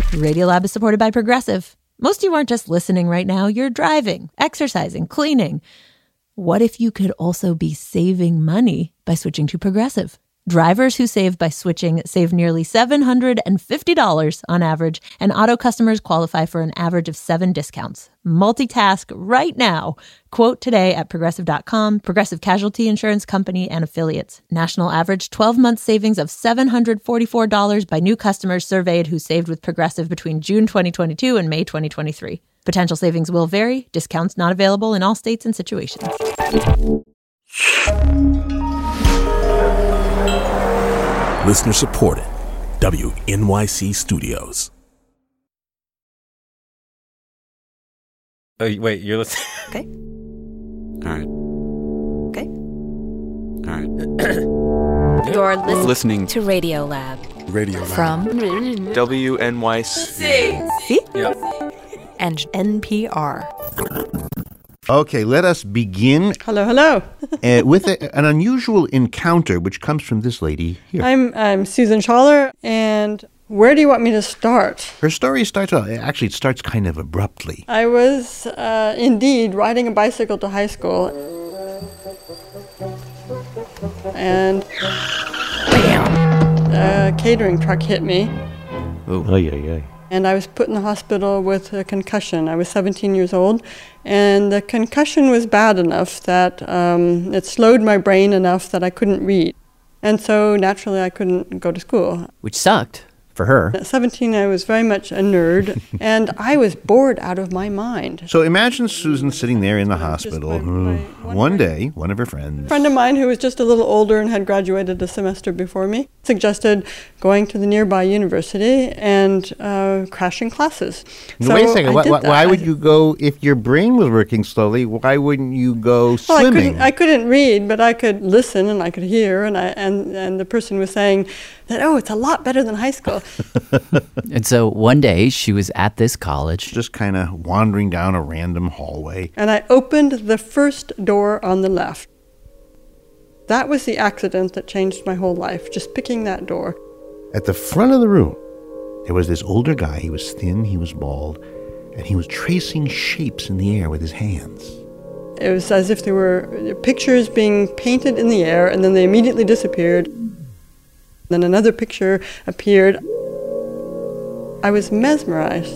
Radiolab is supported by Progressive. Most of you aren't just listening right now, you're driving, exercising, cleaning. What if you could also be saving money by switching to Progressive? Drivers who save by switching save nearly $750 on average, and auto customers qualify for an average of 7 discounts. Multitask right now. Quote today at Progressive.com, Progressive Casualty Insurance Company and Affiliates. National average 12-month savings of $744 by new customers surveyed who saved with Progressive between June 2022 and May 2023. Potential savings will vary. Discounts not available in all states and situations. Listener supported. WNYC Studios. Oh, wait, you're listening? Okay. All right. Okay. All right. You're Listening to Radiolab. Radio From WNYC. C Yep. and NPR. Okay, let us begin Hello. with an unusual encounter which comes from this lady here. I'm Susan Schaller, and where do you want me to start? Her story starts, it starts kind of abruptly. I was indeed riding a bicycle to high school, and a catering truck hit me, and I was put in the hospital with a concussion. I was 17 years old, and the concussion was bad enough that it slowed my brain enough that I couldn't read. And so naturally I couldn't go to school. Which sucked for her. At 17, I was very much a nerd, and I was bored out of my mind. So imagine Susan sitting there in the hospital. One day, one of her friends, A friend of mine who was just a little older and had graduated a semester before me, suggested going to the nearby university and crashing classes. So wait a second, I did that. why would you go, if your brain was working slowly, why wouldn't you go Well, swimming? I couldn't read, but I could listen and I could hear, and the person was saying that, oh, it's a lot better than high school. And so one day she was at this college. Just kind of wandering down a random hallway. And I opened the first door on the left. That was the accident that changed my whole life, just picking that door. At the front of the room, there was this older guy. He was thin, he was bald, and he was tracing shapes in the air with his hands. It was as if there were pictures being painted in the air, and then they immediately disappeared. Then another picture appeared. I was mesmerized.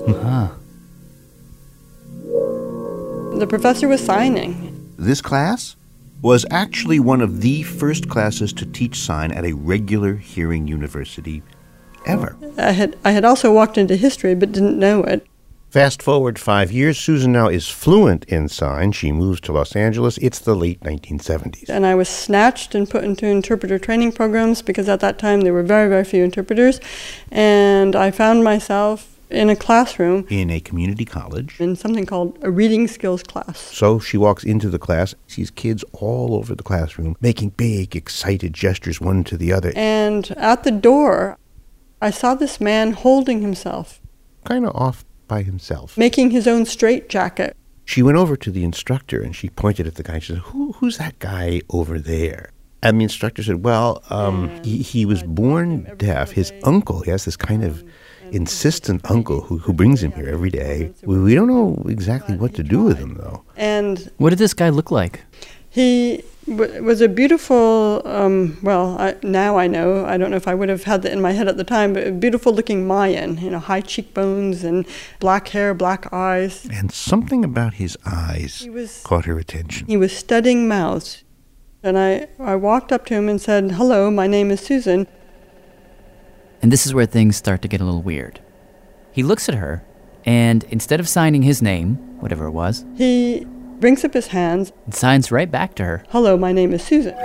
The professor was signing. This class was actually one of the first classes to teach sign at a regular hearing university ever. I had also walked into history but didn't know it. Fast forward 5 years, Susan now is fluent in sign. She moves to Los Angeles. It's the late 1970s. And I was snatched and put into interpreter training programs because at that time there were very, very few interpreters. And I found myself in a classroom. In a community college. In something called a reading skills class. So she walks into the class, sees kids all over the classroom making big, excited gestures one to the other. And at the door, I saw this man holding himself. Kind of off by himself. Making his own straitjacket. She went over to the instructor and she pointed at the guy. She said, who's that guy over there? And the instructor said, well, he was born deaf. His uncle, he has this kind of insistent uncle who brings him here every day. We don't know exactly what to do with him, though. And what did this guy look like? He was a beautiful, now I know, I don't know if I would have had that in my head at the time, but a beautiful looking Mayan, high cheekbones and black hair, black eyes. And something about his eyes caught her attention. He was studying mouths. And I walked up to him and said, hello, my name is Susan. And this is where things start to get a little weird. He looks at her, and instead of signing his name, whatever it was, he brings up his hands and signs right back to her. Hello, my name is Susan.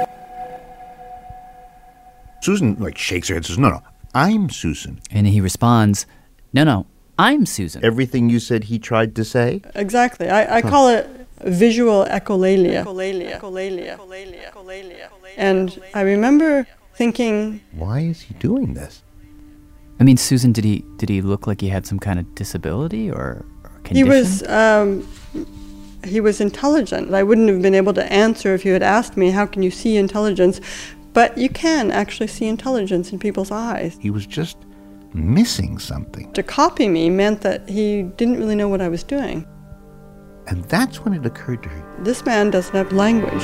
Susan, shakes her head and says, no, I'm Susan. And he responds, no, I'm Susan. Everything you said he tried to say? Exactly. I call it visual echolalia. And I remember thinking, why is he doing this? I mean, Susan, did he look like he had some kind of disability or condition? He was intelligent. I wouldn't have been able to answer if you had asked me, how can you see intelligence? But you can actually see intelligence in people's eyes. He was just missing something. To copy me meant that he didn't really know what I was doing. And that's when it occurred to her. This man doesn't have language.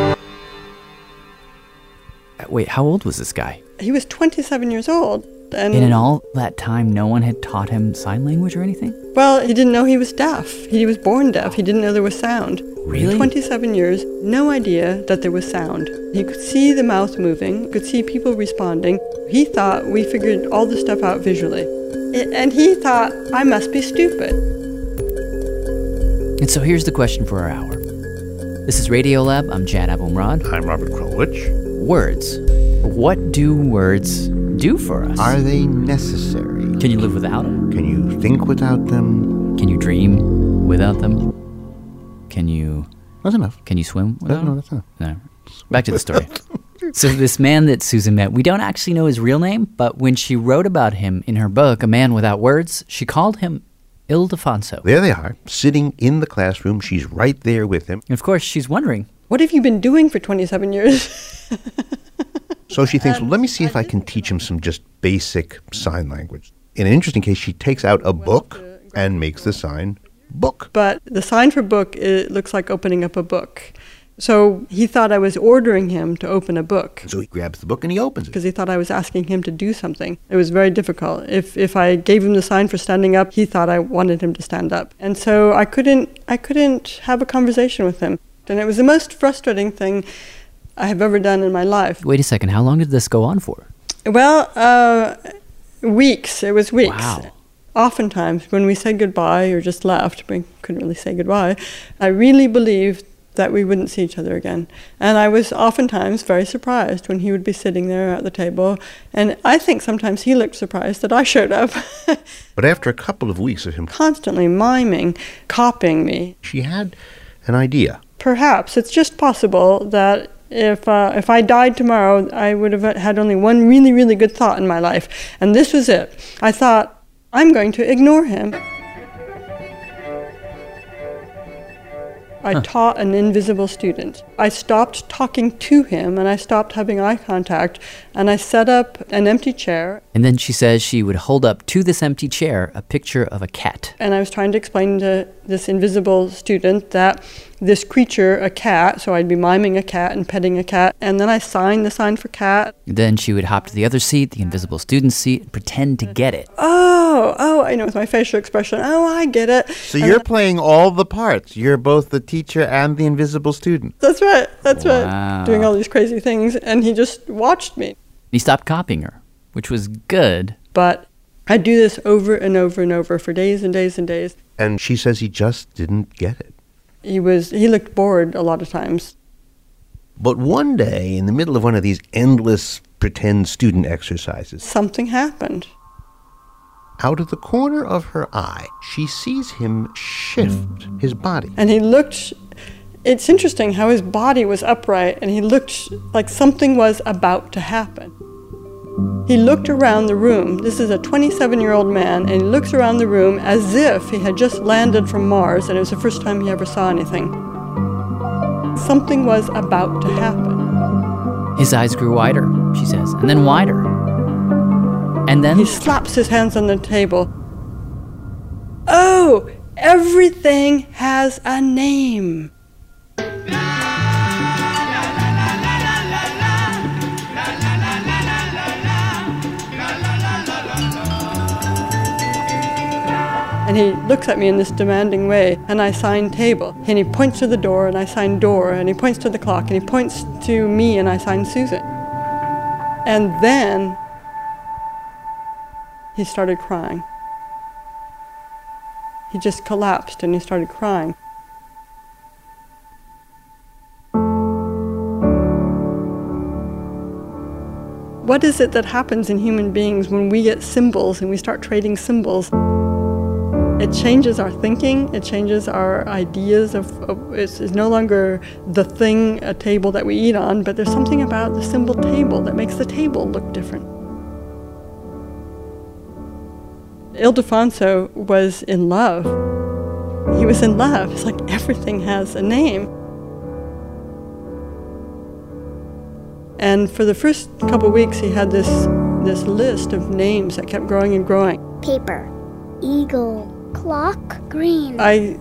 Wait, how old was this guy? He was 27 years old. And in all that time, no one had taught him sign language or anything? Well, he didn't know he was deaf. He was born deaf. He didn't know there was sound. Really? 27 years, no idea that there was sound. He could see the mouth moving, could see people responding. He thought we figured all this stuff out visually. And he thought, I must be stupid. And so here's the question for our hour. This is Radiolab. I'm Jad Abumrad. I'm Robert Krulwich. Words. What do words do for us? Are they necessary? Can you live without them? Can you think without them? Can you dream without them? Can you... That's enough. Can you swim without them? No, that's enough. No. Back to the story. So this man that Susan met, we don't actually know his real name, but when she wrote about him in her book, A Man Without Words, she called him Ildefonso. There they are, sitting in the classroom. She's right there with him. And of course, she's wondering, what have you been doing for 27 years? So she thinks, well, let me see if I can teach him some just basic sign language. In an interesting case, she takes out a book and makes the sign book. But the sign for book, it looks like opening up a book. So he thought I was ordering him to open a book. So he grabs the book and he opens it. Because he thought I was asking him to do something. It was very difficult. If I gave him the sign for standing up, he thought I wanted him to stand up. And so I couldn't have a conversation with him. And it was the most frustrating thing I have ever done in my life. Wait a second, how long did this go on for? Well, weeks. It was weeks. Wow. Oftentimes, when we said goodbye or just left, we couldn't really say goodbye, I really believed that we wouldn't see each other again. And I was oftentimes very surprised when he would be sitting there at the table. And I think sometimes he looked surprised that I showed up. But after a couple of weeks of him constantly miming, copying me, she had an idea. Perhaps it's just possible that if I died tomorrow, I would have had only one really, really good thought in my life. And this was it. I thought, I'm going to ignore him. I taught an invisible student. I stopped talking to him and I stopped having eye contact and I set up an empty chair. And then she says she would hold up to this empty chair a picture of a cat. And I was trying to explain to this invisible student that this creature, a cat, so I'd be miming a cat and petting a cat, and then I signed the sign for cat. Then she would hop to the other seat, the invisible student's seat, and pretend to get it. Oh, I know, with my facial expression. Oh, I get it. So you're playing all the parts. You're both the teacher and the invisible student. That's right. Wow. Doing all these crazy things, and he just watched me. He stopped copying her, which was good. But I'd do this over and over and over for days and days and days. And she says he just didn't get it. He looked bored a lot of times. But one day, in the middle of one of these endless pretend student exercises, something happened. Out of the corner of her eye, she sees him shift his body. And he looked, it's interesting how his body was upright and he looked like something was about to happen. He looked around the room. This is a 27-year-old man, and he looks around the room as if he had just landed from Mars and it was the first time he ever saw anything. Something was about to happen. His eyes grew wider, she says, and then wider. And then he slaps his hands on the table. Oh, everything has a name. And he looks at me in this demanding way, and I sign table. And he points to the door, and I sign door. And he points to the clock, and he points to me, and I sign Susan. And then he started crying. He just collapsed, and he started crying. What is it that happens in human beings when we get symbols and we start trading symbols? It changes our thinking, it changes our ideas of it's no longer the thing, a table that we eat on, but there's something about the symbol table that makes the table look different. Ildefonso was in love. He was in love. It's like everything has a name. And for the first couple of weeks, he had this this list of names that kept growing and growing. Paper, eagle, clock, green. I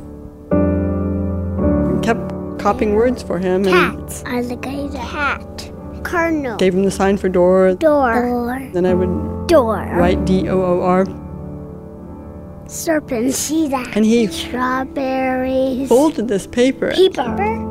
kept copying words for him. Cat, alligator, hat, cardinal. Gave him the sign for door. Door. Then I would Door. write D-O-O-R. Serpent, see that? And he Strawberries. folded this paper Paper.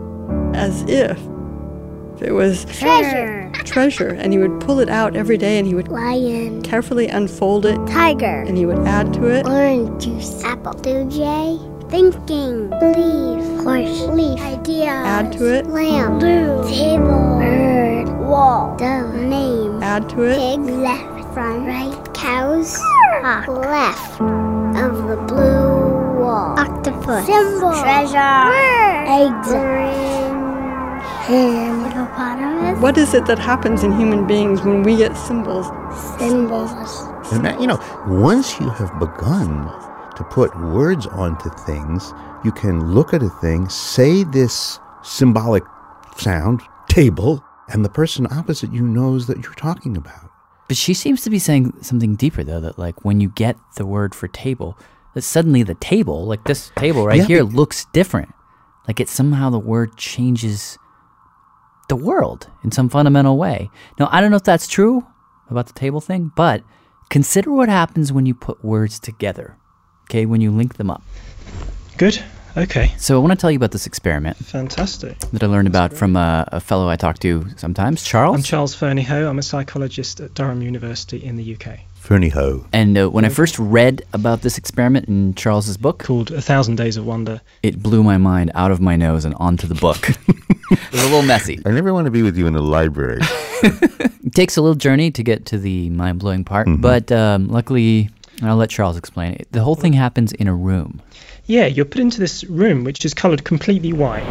as if it was Treasure. and he would pull it out every day and he would Lion. carefully unfold it Tiger. and he would add to it. Orange juice. Apple. DJ. Thinking. Leaf. Horse. Leaf. Idea. Add to it. Lamb. Blue. Table. Bird. Wall. Dove. Name. Add to it. Pig. Left. Front. Right. Cows. Hawk. Left of the blue wall. Octopus. Symbol. Treasure. Bird. Eggs. Orange. Hen. Hippopotamus. What is it that happens in human beings when we get symbols? Symbols. And you know, once you have begun to put words onto things, you can look at a thing, say this symbolic sound, table, and the person opposite you knows that you're talking about. But she seems to be saying something deeper, though, that like when you get the word for table, that suddenly the table, like this table right here, looks different. Like it somehow the word changes the world in some fundamental way. Now, I don't know if that's true about the table thing, but consider what happens when you put words together, okay, when you link them up. Good. Okay. So I want to tell you about this experiment. Fantastic. That I learned about from a fellow I talk to sometimes, Charles. I'm Charles Fernyhough. I'm a psychologist at Durham University in the UK. Fernyhough. And when I first read about this experiment in Charles's book, called 1,000 Days of Wonder, it blew my mind out of my nose and onto the book. It was a little messy. I never want to be with you in the library. It takes a little journey to get to the mind-blowing part, but luckily, I'll let Charles explain it. The whole thing happens in a room. Yeah, you're put into this room which is coloured completely white.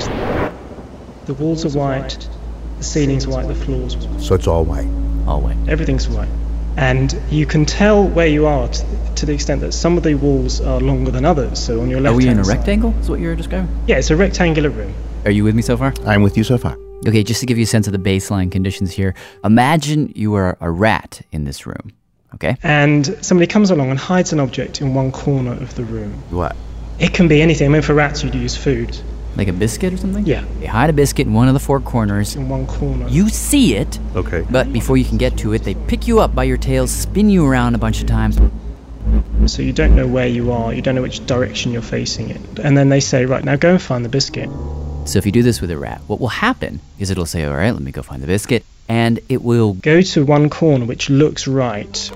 The walls are white, the ceiling's white, the floor's white. So it's all white? All white. Everything's white. And you can tell where you are to the extent that some of the walls are longer than others. So on your left hand Are we in a side, rectangle, is what you're describing? Yeah, it's a rectangular room. Are you with me so far? I'm with you so far. Okay, just to give you a sense of the baseline conditions here, imagine you are a rat in this room, okay? And somebody comes along and hides an object in one corner of the room. What? It can be anything. I mean, for rats, you'd use food. Like a biscuit or something? Yeah. They hide a biscuit in one of the four corners. In one corner. You see it. Okay. But before you can get to it, they pick you up by your tail, spin you around a bunch of times. So you don't know where you are. You don't know which direction you're facing it. And then they say, right, now go and find the biscuit. So if you do this with a rat, what will happen is it'll say, all right, let me go find the biscuit. And it will go to one corner which looks right.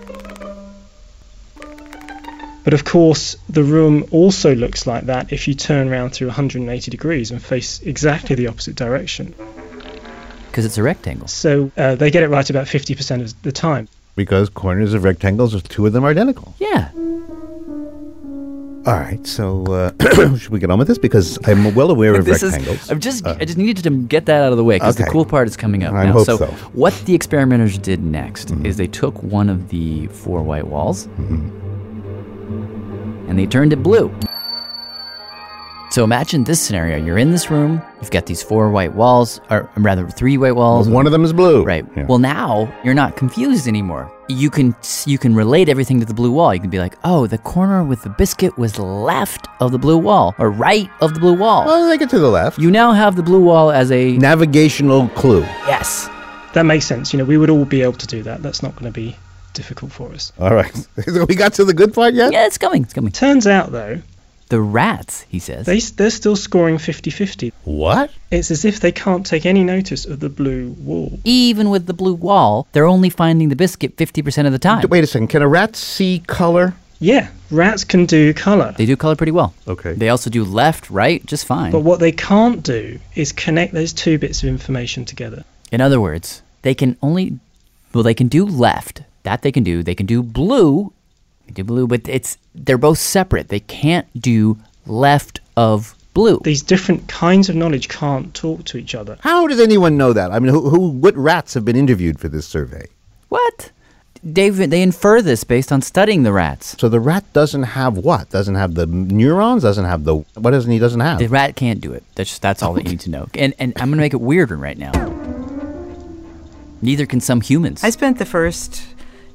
But of course, the room also looks like that if you turn around through 180 degrees and face exactly the opposite direction. Because it's a rectangle. So they get it right about 50% of the time. Because corners of rectangles, two of them are identical. Yeah. All right, so should we get on with this? Because I'm well aware of rectangles. I just needed to get that out of the way because the cool part is coming up I now. hope so. What the experimenters did next is they took one of the four white walls and they turned it blue. So imagine this scenario. You're in this room. You've got these four white walls, or rather three white walls. Well, one of them is blue. Right. Yeah. Well, now you're not confused anymore. You can relate everything to the blue wall. You can be like, oh, the corner with the biscuit was left of the blue wall or right of the blue wall. Well, take it to the left. You now have the blue wall as a navigational clue. Yes. That makes sense. You know, we would all be able to do that. That's not going to be difficult for us. All right. We got to the good part yet? Yeah, it's coming. It's coming. Turns out, though, the rats, he says, they're still scoring 50-50. What? It's as if they can't take any notice of the blue wall. Even with the blue wall, they're only finding the biscuit 50% of the time. Wait a second. Can a rat see color? Yeah, rats can do colour. They do colour pretty well. Okay. They also do left, right, just fine. But what they can't do is connect those two bits of information together. In other words, they can do left. That they can do. They can do blue. But they're both separate. They can't do left of blue. These different kinds of knowledge can't talk to each other. How does anyone know that? I mean, what rats have been interviewed for this survey? What? They infer this based on studying the rats. So the rat doesn't have what? Doesn't have the neurons? Doesn't have the... What doesn't he doesn't have? The rat can't do it. That's all that you need to know. And I'm going to make it weirder right now. Neither can some humans. I spent the first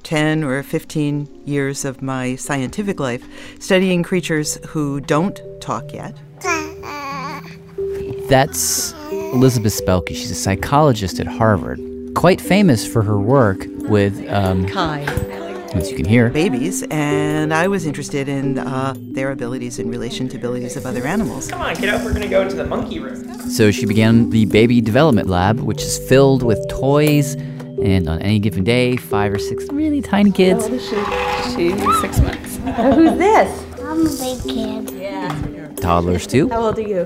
10 or 15 years of my scientific life studying creatures who don't talk yet. That's Elizabeth Spelke. She's a psychologist at Harvard, quite famous for her work with, Kai. as you can hear, babies, and I was interested in their abilities in relation to abilities of other animals. Come on, kiddo, we're going to go into the monkey room. So she began the Baby Development Lab, which is filled with toys, and on any given day, 5 or 6 really tiny kids. How old is she? She's 6 months. Who's this? I'm a big kid. Yeah. Toddlers too. How old are you?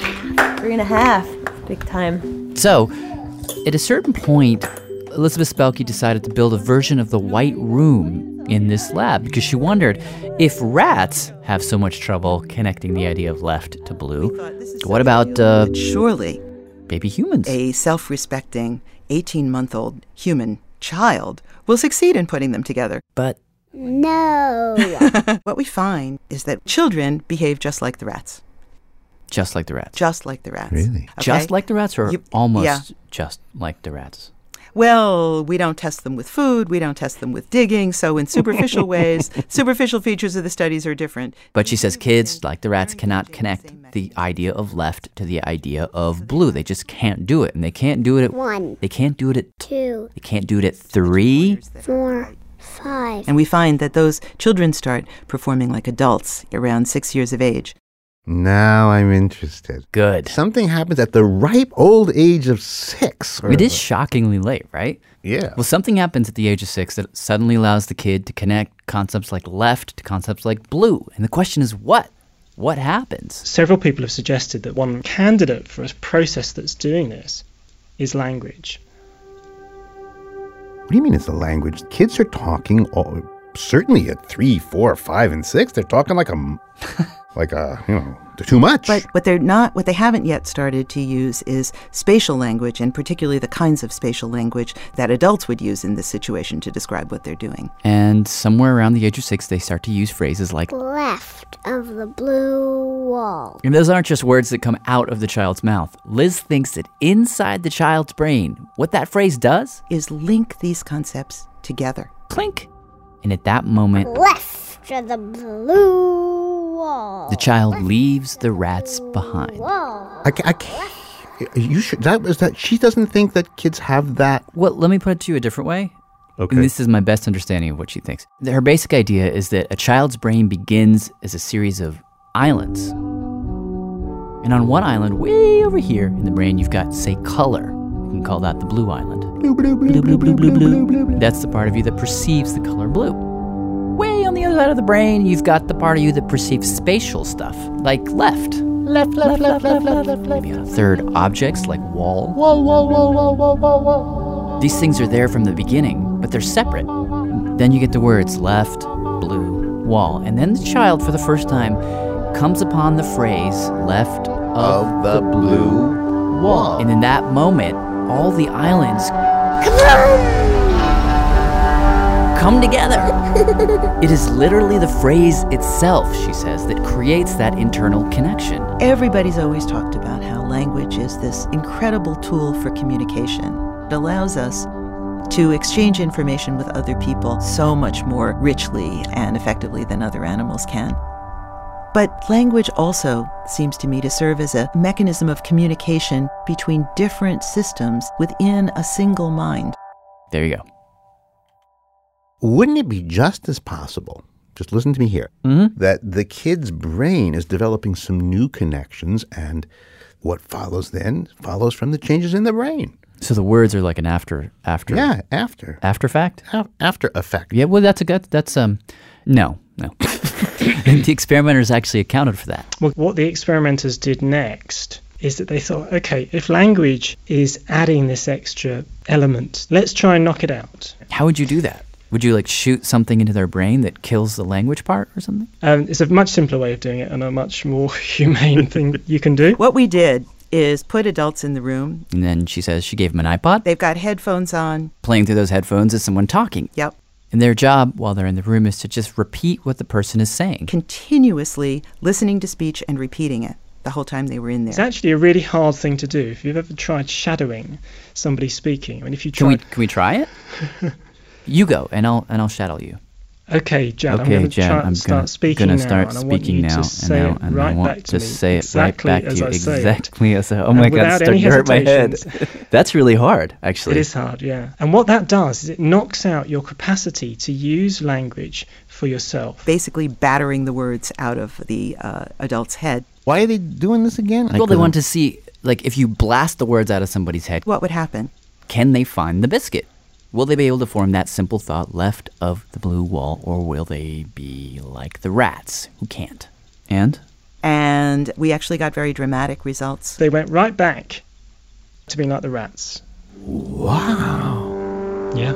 3.5. Big time. So, at a certain point, Elizabeth Spelke decided to build a version of the White Room in this lab because she wondered if rats have so much trouble connecting the idea of left to blue. What about, surely, baby humans? A self-respecting 18-month-old human child will succeed in putting them together. But no. What we find is that children behave just like the rats. Just like the rats. Just like the rats. Really? Okay? Just like the rats, or almost just like the rats? Well, we don't test them with food. We don't test them with digging. So in superficial ways, superficial features of the studies are different. But she says kids, like the rats, cannot connect the idea of left to the idea of blue. They just can't do it. And they can't do it at 1. They can't do it at 2. They can't do it at 3. 4. 5. And we find that those children start performing like adults around 6 years of age. Now I'm interested. Good. Something happens at the ripe old age of 6. It is shockingly late, right? Yeah. Well, something happens at the age of 6 that suddenly allows the kid to connect concepts like left to concepts like blue. And the question is what? What happens? Several people have suggested that one candidate for a process that's doing this is language. What do you mean it's the language? Kids are talking, certainly at 3, 4, 5, and 6. They're talking like they're too much. But what they haven't yet started to use is spatial language, and particularly the kinds of spatial language that adults would use in this situation to describe what they're doing. And somewhere around the age of 6, they start to use phrases like left of the blue wall. And those aren't just words that come out of the child's mouth. Liz thinks that inside the child's brain, what that phrase does is link these concepts together. Clink. And at that moment, left of the blue wall. The child leaves the rats behind. I can't. You should. She doesn't think that kids have that. Well, let me put it to you a different way. Okay. And this is my best understanding of what she thinks. Her basic idea is that a child's brain begins as a series of islands. And on one island, way over here in the brain, you've got, say, color. You can call that the blue island. Blue, blue, blue, blue, blue, blue, blue, blue. That's the part of you that perceives the color blue. Way on the other side of the brain, you've got the part of you that perceives spatial stuff, like left. Left, left, left, left, left, left, left. Maybe on a third, objects like wall. Wall, wall, wall, wall, wall, wall, wall. These things are there from the beginning, but they're separate. Then you get the words left, blue, wall. And then the child, for the first time, comes upon the phrase left of the blue wall. And in that moment, all the islands come together. It is literally the phrase itself, she says, that creates that internal connection. Everybody's always talked about how language is this incredible tool for communication. It allows us to exchange information with other people so much more richly and effectively than other animals can. But language also seems to me to serve as a mechanism of communication between different systems within a single mind. There you go. Wouldn't it be just as possible, just listen to me here, that the kid's brain is developing some new connections, and what follows then follows from the changes in the brain? So the words are like an after. Yeah, after. After fact? After effect. Yeah, well, no. The experimenters actually accounted for that. Well, what the experimenters did next is that they thought, okay, if language is adding this extra element, let's try and knock it out. How would you do that? Would you shoot something into their brain that kills the language part or something? It's a much simpler way of doing it and a much more humane thing that you can do. What we did is put adults in the room. And then she says she gave them an iPod. They've got headphones on. Playing through those headphones is someone talking. Yep. And their job while they're in the room is to just repeat what the person is saying. Continuously listening to speech and repeating it the whole time they were in there. It's actually a really hard thing to do. If you've ever tried shadowing somebody speaking, I mean, if you try... Can we try it? You go, and I'll shadow you. Okay, Jan, Okay, I'm going Jan, I'm to start speaking gonna now, start and I want speaking you now, to say it and right I want back to me, say it right exactly back to as you, I say it. exactly as I. Oh my God, it's without starting any to hurt my head. hesitations. That's really hard, actually. It is hard, yeah. And what that does is it knocks out your capacity to use language for yourself. Basically battering the words out of the adult's head. Why are they doing this again? Well, they want to see, like, if you blast the words out of somebody's head, What would happen? can they find the biscuit? Will they be able to form that simple thought left of the blue wall, or will they be like the rats who can't? And we actually got very dramatic results. They went right back to being like the rats. Wow. Yeah.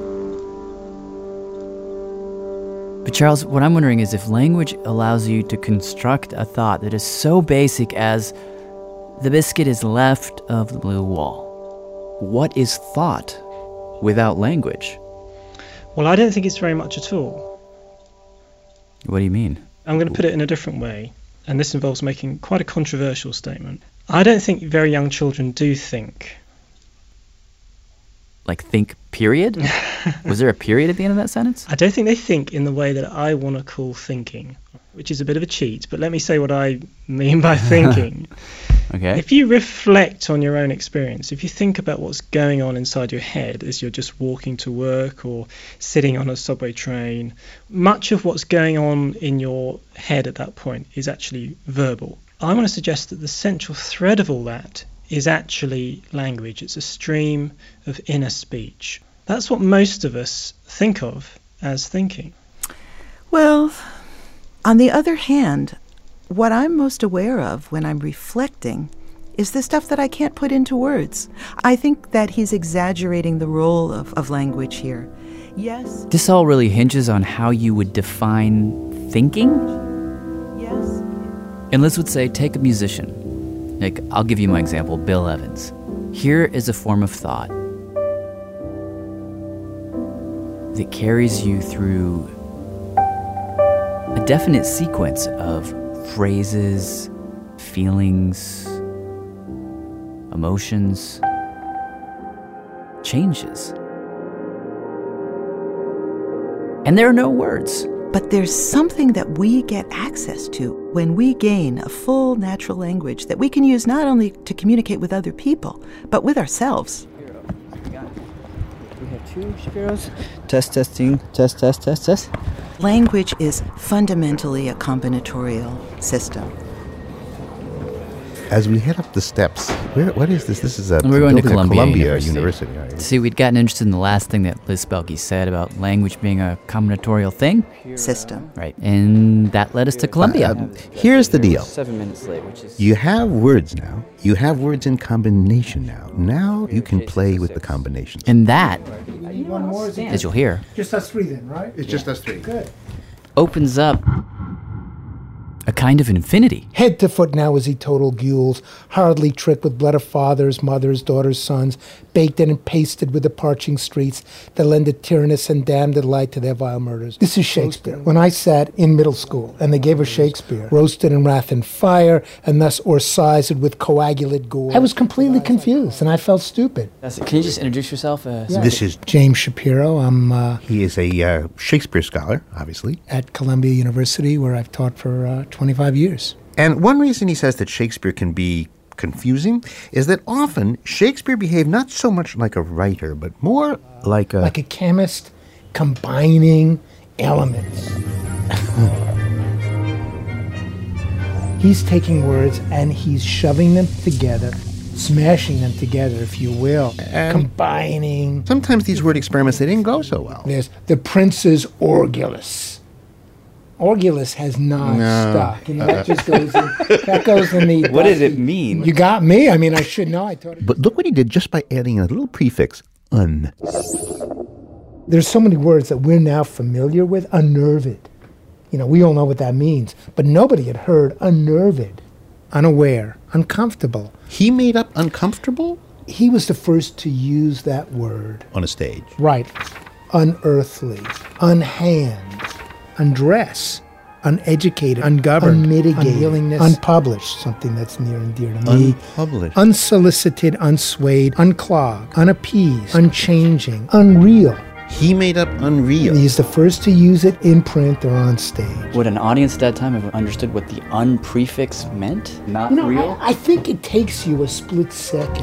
But Charles, what I'm wondering is if language allows you to construct a thought that is so basic as the biscuit is left of the blue wall, what is thought without language? Well, I don't think it's very much at all. What do you mean? I'm going to put it in a different way, and this involves making quite a controversial statement. I don't think very young children do think. Like think, period? Was there a period at the end of that sentence? I don't think they think in the way that I want to call thinking, which is a bit of a cheat, but let me say what I mean by thinking. Okay. If you reflect on your own experience, if you think about what's going on inside your head as you're just walking to work or sitting on a subway train, much of what's going on in your head at that point is actually verbal. I want to suggest that the central thread of all that is actually language. It's a stream of inner speech. That's what most of us think of as thinking. Well, on the other hand, what I'm most aware of when I'm reflecting is the stuff that I can't put into words. I think that he's exaggerating the role of language here. Yes. This all really hinges on how you would define thinking? Yes. And Liz would say, take a musician. Like, I'll give you my example, Bill Evans. Here is a form of thought that carries you through a definite sequence of phrases, feelings, emotions, changes. And there are no words. But there's something that we get access to when we gain a full natural language that we can use not only to communicate with other people, but with ourselves. We have 2 Shapiros. Testing. Test. Language is fundamentally a combinatorial system. As we head up the steps, what is this? This is We're going to Columbia University. Right? See, we'd gotten interested in the last thing that Liz Spelke said about language being a combinatorial thing. System. Right. And that led us to Columbia. Here's the deal. 7 minutes late, which is... You have words now. You have words in combination now. Now you can play with the combinations. And that, One more, as you'll hear, just us 3 then, right? It's just us 3. Good. opens up a kind of infinity. Head to foot now is he total gules, hardly tricked with blood of fathers, mothers, daughters, sons, baked in and pasted with the parching streets that lend a tyrannous and damned delight to their vile murders. This is Shakespeare. When I sat in middle school and they gave us Shakespeare, roasted in wrath and fire, and thus o'ersized with coagulate gore, I was completely confused and I felt stupid. Can you just introduce yourself? This is James Shapiro. He is a Shakespeare scholar, obviously. At Columbia University, where I've taught for 25 years. And one reason he says that Shakespeare can be confusing is that often Shakespeare behaved not so much like a writer, but more like a... Like a chemist combining elements. He's taking words and he's shoving them together, smashing them together, if you will, and combining. Sometimes these word experiments, they didn't go so well. There's the Prince's Orgulus. Orgulus has not stuck. You know, that just goes in, that goes in the... What does it mean? You got me. I mean, I should know. I taught it. But look what he did just by adding a little prefix, un. There's so many words that we're now familiar with. Unnerved. You know, we all know what that means. But nobody had heard unnerved, unaware, uncomfortable. He made up uncomfortable? He was the first to use that word. On a stage. Right. Unearthly, unhand, undress, uneducated, ungoverned, unmitigated, unwillingness, unpublished, something that's near and dear to me. Unpublished. Unsolicited, unswayed, unclogged, unappeased, unchanging, unreal, He made up unreal. He's the first to use it in print or on stage. Would an audience at that time have understood what the un-prefix meant? Not real? I think it takes you a split second.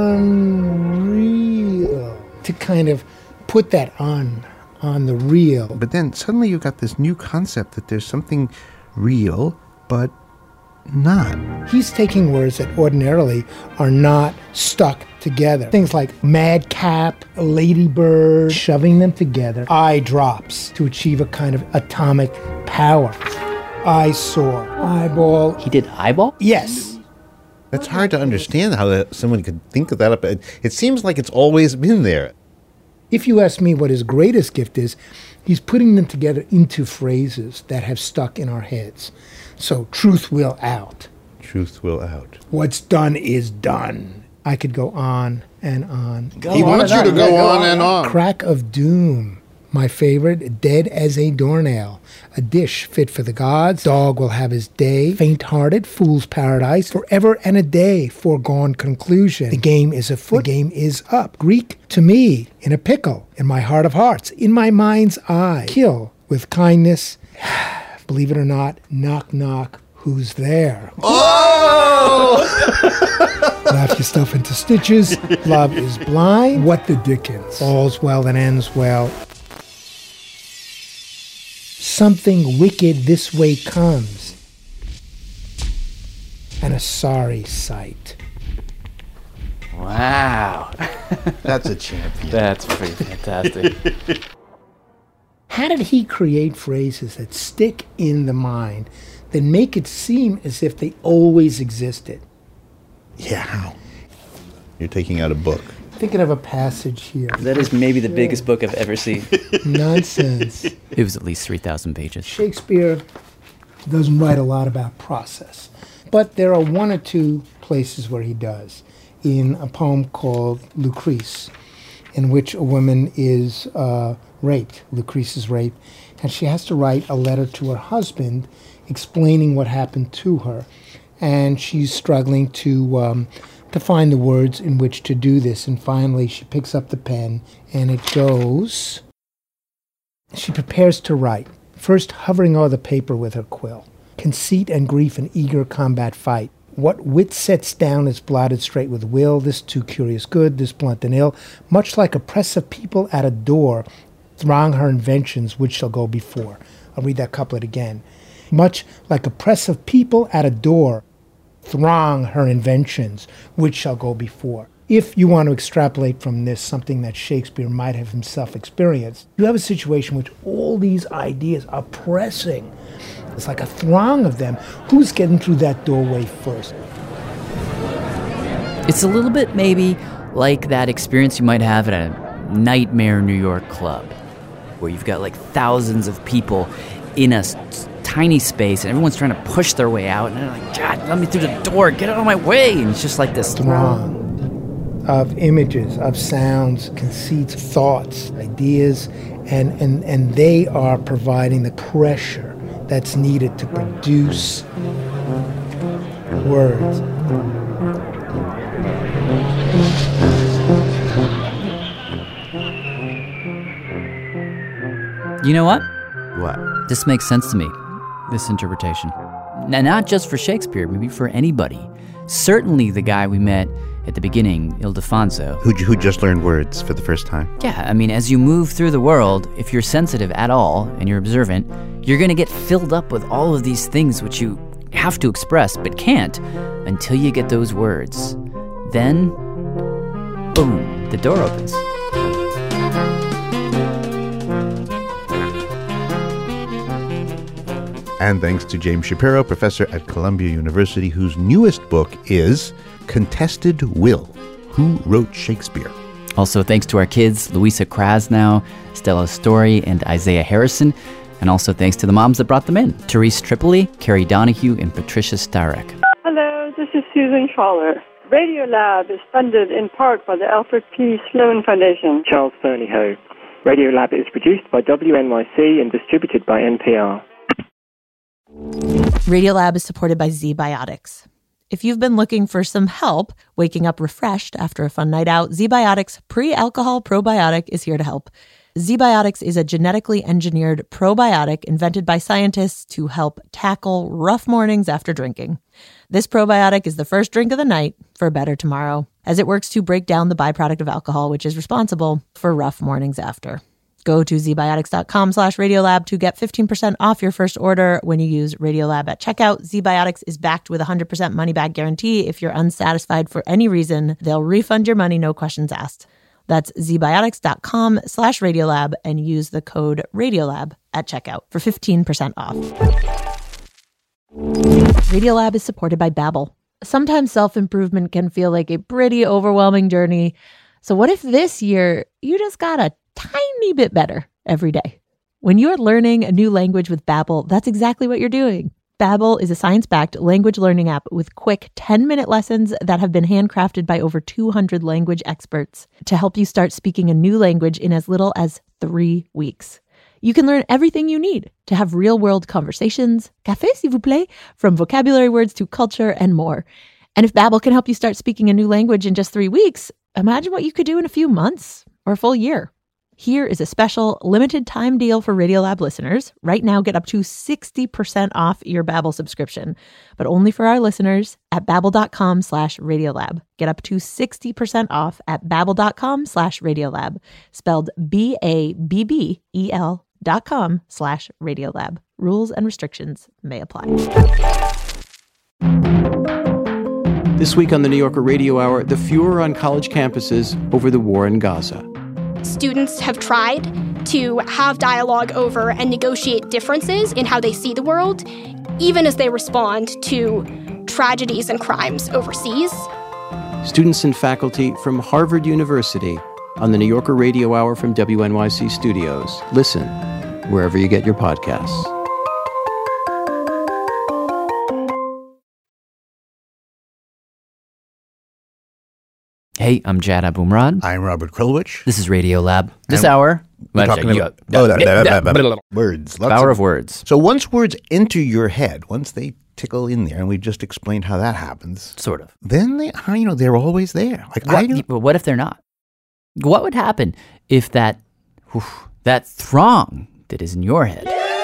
Unreal. To kind of put that on the real. But then suddenly you got this new concept that there's something real, but not. He's taking words that ordinarily are not stuck together. Things like madcap, ladybird, shoving them together. Eye drops to achieve a kind of atomic power. Eyesore, eyeball. He did eyeball? Yes. That's hard to understand how someone could think of that. It seems like it's always been there. If you ask me what his greatest gift is, he's putting them together into phrases that have stuck in our heads. So, truth will out. Truth will out. What's done is done. I could go on and on. He wants you to go on and on. Crack of doom. My favorite, dead as a doornail. A dish fit for the gods. Dog will have his day. Faint-hearted, fool's paradise. Forever and a day, foregone conclusion. The game is afoot. The game is up. Greek to me, in a pickle. In my heart of hearts. In my mind's eye. Kill with kindness. Believe it or not, knock, knock, who's there? Oh! Laugh yourself into stitches. Love is blind. What the dickens? All's well that ends well. Something wicked this way comes. And a sorry sight. Wow. That's a champion. That's pretty fantastic. How did he create phrases that stick in the mind, that make it seem as if they always existed? Yeah, how? You're taking out a book. Thinking of a passage here. That is maybe the biggest book I've ever seen. Nonsense. It was at least 3,000 pages. Shakespeare doesn't write a lot about process, but there are one or two places where he does. In a poem called Lucrece, in which a woman is raped. Lucrece is raped, and she has to write a letter to her husband explaining what happened to her, and she's struggling to find the words in which to do this, and finally she picks up the pen, and it goes. She prepares to write, first hovering o'er the paper with her quill. Conceit and grief and eager combat fight. What wit sets down is blotted straight with will, this too curious good, this blunt and ill. Much like a press of people at a door, throng her inventions which shall go before. I'll read that couplet again. Much like a press of people at a door, throng her inventions which shall go before. If you want to extrapolate from this something that Shakespeare might have himself experienced, you have a situation in which all these ideas are pressing. It's like a throng of them. Who's getting through that doorway first? It's a little bit maybe like that experience you might have at a Nightmare New York club, where you've got like thousands of people in a tiny space and everyone's trying to push their way out, and they're like, God, let me through the door, get out of my way. And it's just like this throng of images, of sounds, conceits, thoughts, ideas, and they are providing the pressure that's needed to produce words. You know what? What? This makes sense to me, this interpretation. Now, not just for Shakespeare, maybe for anybody. Certainly the guy we met at the beginning, Ildefonso. Who just learned words for the first time. Yeah, I mean, as you move through the world, if you're sensitive at all and you're observant, you're going to get filled up with all of these things which you have to express but can't until you get those words. Then, boom, the door opens. And thanks to James Shapiro, professor at Columbia University, whose newest book is Contested Will: Who Wrote Shakespeare? Also, thanks to our kids, Louisa Krasnow, Stella Story, and Isaiah Harrison. And also thanks to the moms that brought them in, Therese Tripoli, Carrie Donahue, and Patricia Starek. Hello, this is Susan Schaller. Radiolab is funded in part by the Alfred P. Sloan Foundation. Charles Fernyhough. Radiolab is produced by WNYC and distributed by NPR. Radiolab is supported by ZBiotics. If you've been looking for some help waking up refreshed after a fun night out, ZBiotics Pre-Alcohol Probiotic is here to help. ZBiotics is a genetically engineered probiotic invented by scientists to help tackle rough mornings after drinking. This probiotic is the first drink of the night for a better tomorrow, as it works to break down the byproduct of alcohol, which is responsible for rough mornings after. Go to zbiotics.com/Radiolab to get 15% off your first order when you use Radiolab at checkout. ZBiotics is backed with a 100% money-back guarantee. If you're unsatisfied for any reason, they'll refund your money, no questions asked. That's zbiotics.com/Radiolab and use the code Radiolab at checkout for 15% off. Radiolab is supported by Babbel. Sometimes self-improvement can feel like a pretty overwhelming journey. So what if this year you just got a tiny bit better every day? When you're learning a new language with Babbel, that's exactly what you're doing. Babbel is a science-backed language learning app with quick 10-minute lessons that have been handcrafted by over 200 language experts to help you start speaking a new language in as little as 3 weeks. You can learn everything you need to have real-world conversations, café s'il vous plaît, from vocabulary words to culture and more. And if Babbel can help you start speaking a new language in just 3 weeks, imagine what you could do in a few months or a full year. Here is a special limited time deal for Radiolab listeners. Right now, get up to 60% off your Babbel subscription, but only for our listeners at babbel.com/Radiolab. Get up to 60% off at babbel.com/Radiolab, spelled BABBEL.com/Radiolab. Rules and restrictions may apply. This week on the New Yorker Radio Hour, the furor on college campuses over the war in Gaza. Students have tried to have dialogue over and negotiate differences in how they see the world, even as they respond to tragedies and crimes overseas. Students and faculty from Harvard University on the New Yorker Radio Hour from WNYC Studios. Listen wherever you get your podcasts. Hey, I'm Jad Abumrad. I'm Robert Krulwich. This is Radiolab. This hour, we're talking about words. Power of words. So once words enter your head, once they tickle in there, and we just explained how that happens. Sort of. Then they're always there. What if they're not? What would happen if that throng that is in your head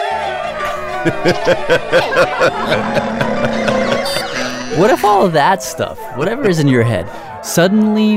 what if all of that stuff, whatever is in your head, suddenly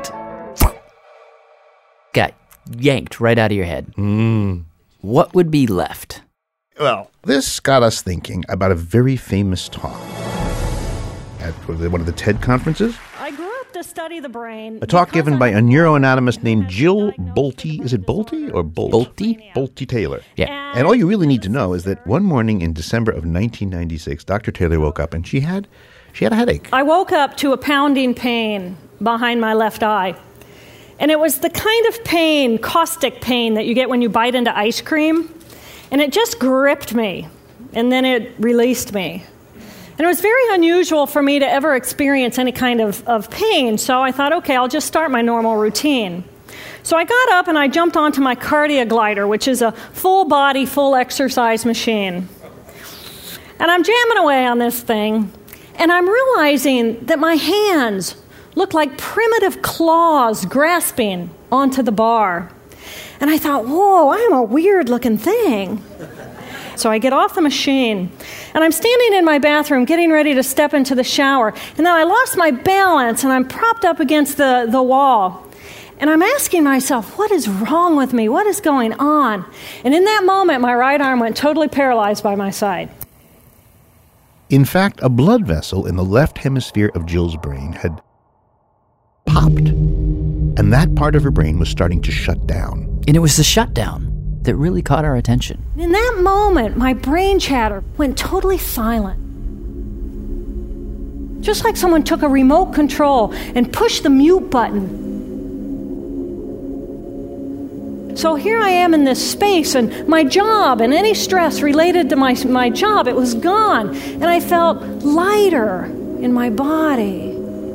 got yanked right out of your head? What would be left? Well, this got us thinking about a very famous talk at one of the TED conferences. I grew up to study the brain. A talk given by a neuroanatomist named Jill Bolte. Is it Bolte or Bolt? Bolte Taylor. Yeah. And all you really need to know is that one morning in December of 1996, Dr. Taylor woke up and she had a headache. I woke up to a pounding pain behind my left eye. And it was the kind of pain, caustic pain, that you get when you bite into ice cream. And it just gripped me. And then it released me. And it was very unusual for me to ever experience any kind of pain. So I thought, okay, I'll just start my normal routine. So I got up and I jumped onto my CardioGlider, which is a full-body, full exercise machine. And I'm jamming away on this thing. And I'm realizing that my hands look like primitive claws grasping onto the bar. And I thought, whoa, I'm a weird-looking thing. So I get off the machine, and I'm standing in my bathroom getting ready to step into the shower. And then I lost my balance, and I'm propped up against the wall. And I'm asking myself, what is wrong with me? What is going on? And in that moment, my right arm went totally paralyzed by my side. In fact, a blood vessel in the left hemisphere of Jill's brain had popped, and that part of her brain was starting to shut down. And it was the shutdown that really caught our attention. In that moment, my brain chatter went totally silent. Just like someone took a remote control and pushed the mute button. So here I am in this space, and my job and any stress related to my job, it was gone. And I felt lighter in my body.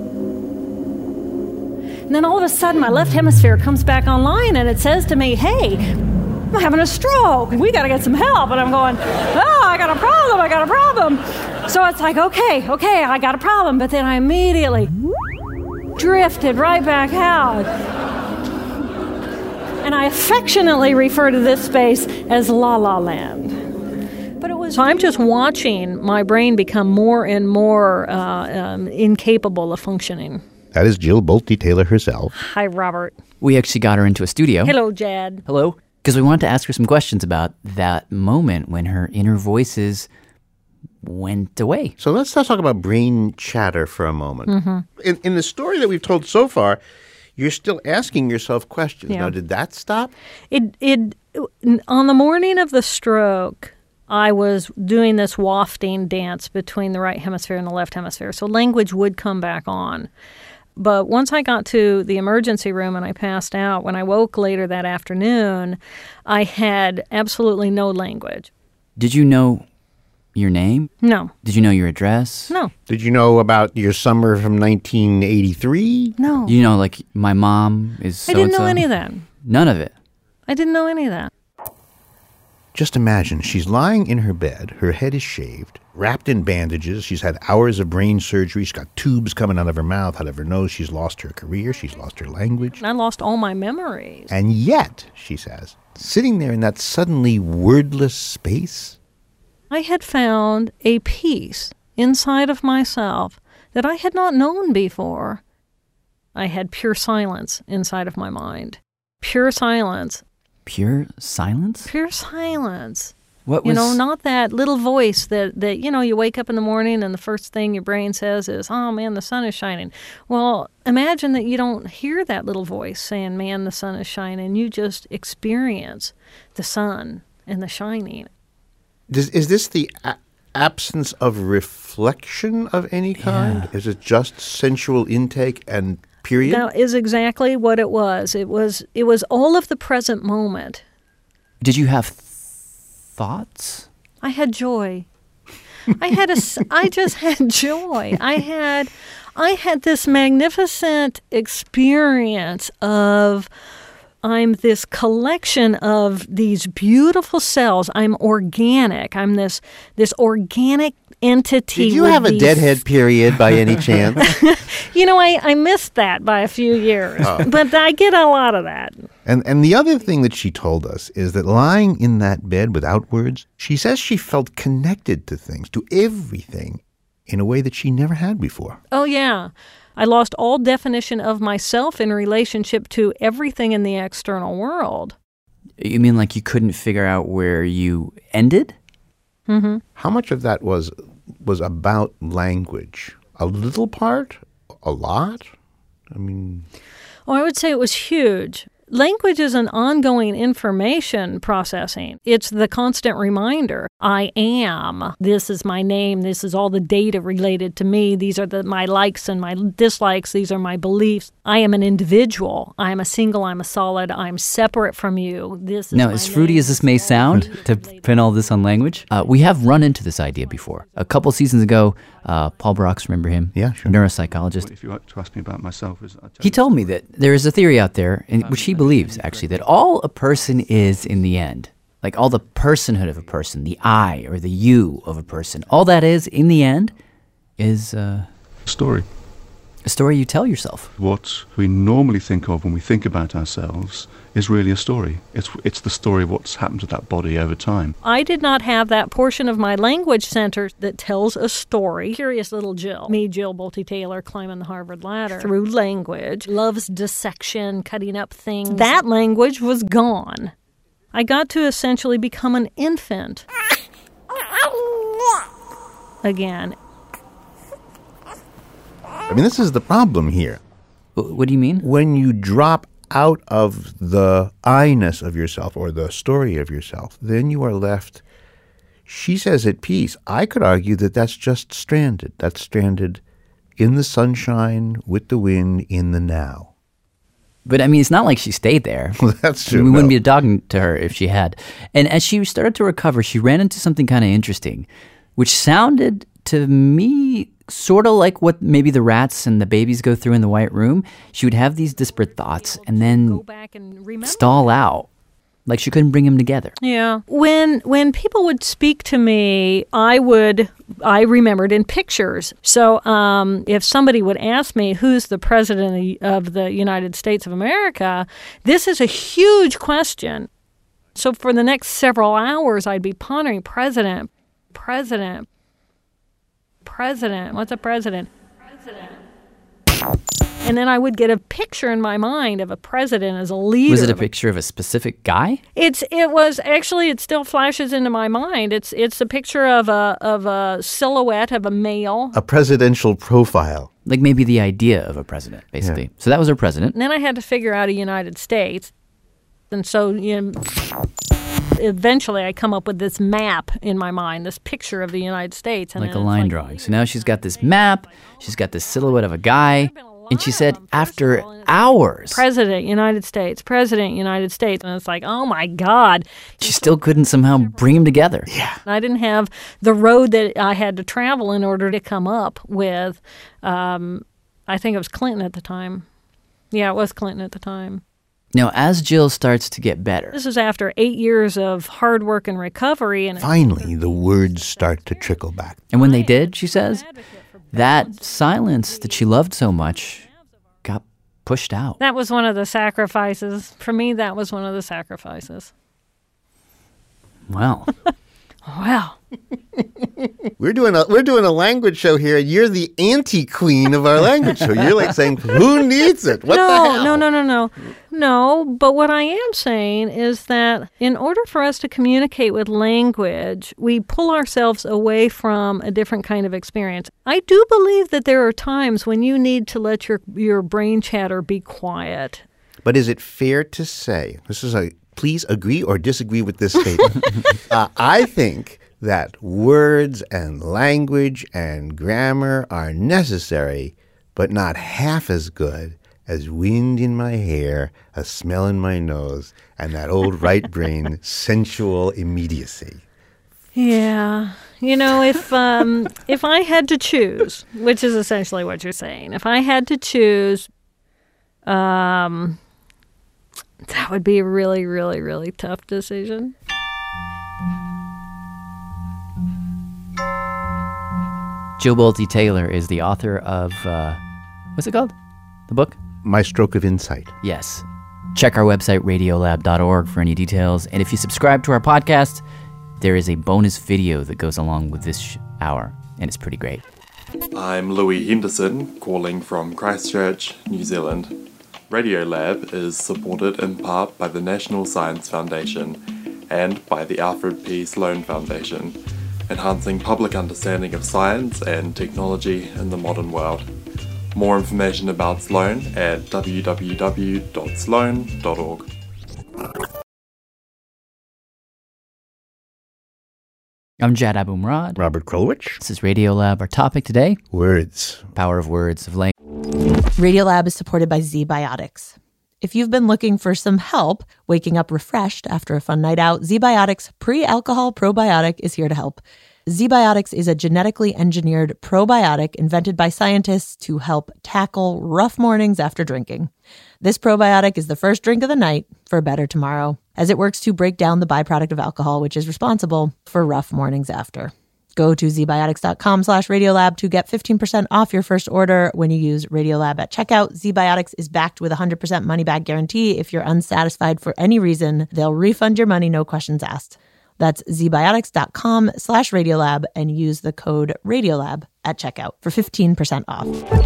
And then all of a sudden, my left hemisphere comes back online, and it says to me, hey, I'm having a stroke. We got to get some help. And I'm going, oh, I got a problem. So it's like, okay, I got a problem. But then I immediately drifted right back out. And I affectionately refer to this space as La La Land. So I'm just watching my brain become more and more incapable of functioning. That is Jill Bolte Taylor herself. Hi, Robert. We actually got her into a studio. Hello, Jad. Hello. Because we wanted to ask her some questions about that moment when her inner voices went away. So let's talk about brain chatter for a moment. Mm-hmm. In the story that we've told so far, you're still asking yourself questions. Yeah. Now, did that stop? On the morning of the stroke, I was doing this wafting dance between the right hemisphere and the left hemisphere. So language would come back on. But once I got to the emergency room and I passed out, when I woke later that afternoon, I had absolutely no language. Did you know your name? No. Did you know your address? No. Did you know about your summer from 1983? No. You know, like, my mom is so-and-so? I didn't know any of that. None of it? I didn't know any of that. Just imagine, she's lying in her bed, her head is shaved, wrapped in bandages, she's had hours of brain surgery, she's got tubes coming out of her mouth, out of her nose, she's lost her career, she's lost her language. I lost all my memories. And yet, she says, sitting there in that suddenly wordless space, I had found a peace inside of myself that I had not known before. I had pure silence inside of my mind. Pure silence. Pure silence? Pure silence. What was... not that little voice that you wake up in the morning and the first thing your brain says is, oh, man, the sun is shining. Well, imagine that you don't hear that little voice saying, man, the sun is shining. You just experience the sun and the shining. Is this the absence of reflection of any kind? Yeah. Is it just sensual intake and period? That is exactly what it was. It was all of the present moment. Did you have thoughts? I had joy. I just had joy. I had this magnificent experience of I'm this collection of these beautiful cells. I'm organic. I'm this organic entity. Did you have a deadhead period by any chance? I missed that by a few years, but I get a lot of that. And the other thing that she told us is that lying in that bed without words, she says she felt connected to things, to everything, in a way that she never had before. Oh, yeah. I lost all definition of myself in relationship to everything in the external world. You mean like you couldn't figure out where you ended? Mm-hmm. How much of that was about language? A little part? A lot? I mean... Oh, I would say it was huge. Language is an ongoing information processing. It's the constant reminder. I am. This is my name. This is all the data related to me. These are my likes and my dislikes. These are my beliefs. I am an individual. I am a single. I'm a solid. I'm separate from you. This is now, as fruity as this may sound, to pin all this on language, we have run into this idea before. A couple seasons ago, Paul Brox, remember him? Yeah, sure. Neuropsychologist. If you were to ask me about myself, he told me that there is a theory out there, in which he believes, actually, that all a person is in the end, like all the personhood of a person, the I or the you of a person, all that is, in the end, is a story. A story you tell yourself. What we normally think of when we think about ourselves is really a story. It's the story of what's happened to that body over time. I did not have that portion of my language center that tells a story. Curious little Jill. Me, Jill Bolte Taylor, climbing the Harvard ladder through language. Loves dissection, cutting up things. That language was gone. I got to essentially become an infant again. I mean, this is the problem here. What do you mean? When you drop out of the I-ness of yourself or the story of yourself, then you are left, she says, at peace. I could argue that that's just stranded. That's stranded in the sunshine, with the wind, in the now. But, I mean, it's not like she stayed there. Well, that's true. We wouldn't be talking to her if she had. And as she started to recover, she ran into something kind of interesting, which sounded to me sort of like what maybe the rats and the babies go through in the White Room. She would have these disparate thoughts and then stall out. Like she couldn't bring them together. Yeah. When people would speak to me, I would I remembered in pictures. So if somebody would ask me who's the president of the United States of America, this is a huge question. So for the next several hours, I'd be pondering president. What's a president? And then I would get a picture in my mind of a president as a leader. Was it a picture of a specific guy? It still flashes into my mind. It's a picture of a silhouette of a male. A presidential profile. Like maybe the idea of a president, basically. Yeah. So that was our president. And then I had to figure out a United States. And so eventually I come up with this map in my mind, this picture of the United States. And like a line drawing. So now she's got this map. She's got this silhouette of a guy. And she said after hours. President, United States. And it's like, oh, my God. She still couldn't somehow bring them together. Yeah. I didn't have the road that I had to travel in order to come up with, I think it was Clinton at the time. Yeah, it was Clinton at the time. Now, as Jill starts to get better. This is after 8 years of hard work and recovery. And finally, the words start to trickle back. And when they did, she says, that silence that she loved so much got pushed out. That was one of the sacrifices. For me, that was one of the sacrifices. Wow. Wow. We're doing a language show here. You're the anti-queen of our language show. You're like saying, who needs it? What the hell? No, but what I am saying is that in order for us to communicate with language, we pull ourselves away from a different kind of experience. I do believe that there are times when you need to let your brain chatter be quiet. But is it fair to say, please agree or disagree with this statement. I think that words and language and grammar are necessary, but not half as good as wind in my hair, a smell in my nose, and that old right brain sensual immediacy. Yeah. If I had to choose, which is essentially what you're saying, if I had to choose, that would be a really, really, really tough decision. Jill Bolte Taylor is the author of, what's it called? The book? My Stroke of Insight. Yes. Check our website, radiolab.org, for any details. And if you subscribe to our podcast, there is a bonus video that goes along with this hour, and it's pretty great. I'm Louis Henderson, calling from Christchurch, New Zealand. Radiolab is supported in part by the National Science Foundation and by the Alfred P. Sloan Foundation, enhancing public understanding of science and technology in the modern world. More information about Sloan at www.sloan.org. I'm Jad Abumrad. Robert Krulwich. This is Radiolab. Our topic today? Words. Power of words, of language. Radiolab is supported by ZBiotics. If you've been looking for some help waking up refreshed after a fun night out, ZBiotics Pre-Alcohol Probiotic is here to help. ZBiotics is a genetically engineered probiotic invented by scientists to help tackle rough mornings after drinking. This probiotic is the first drink of the night for a better tomorrow, as it works to break down the byproduct of alcohol, which is responsible for rough mornings after. Go to zbiotics.com/Radiolab to get 15% off your first order when you use Radiolab at checkout. ZBiotics is backed with a 100% money-back guarantee. If you're unsatisfied for any reason, they'll refund your money, no questions asked. That's zbiotics.com/Radiolab and use the code Radiolab at checkout for 15% off.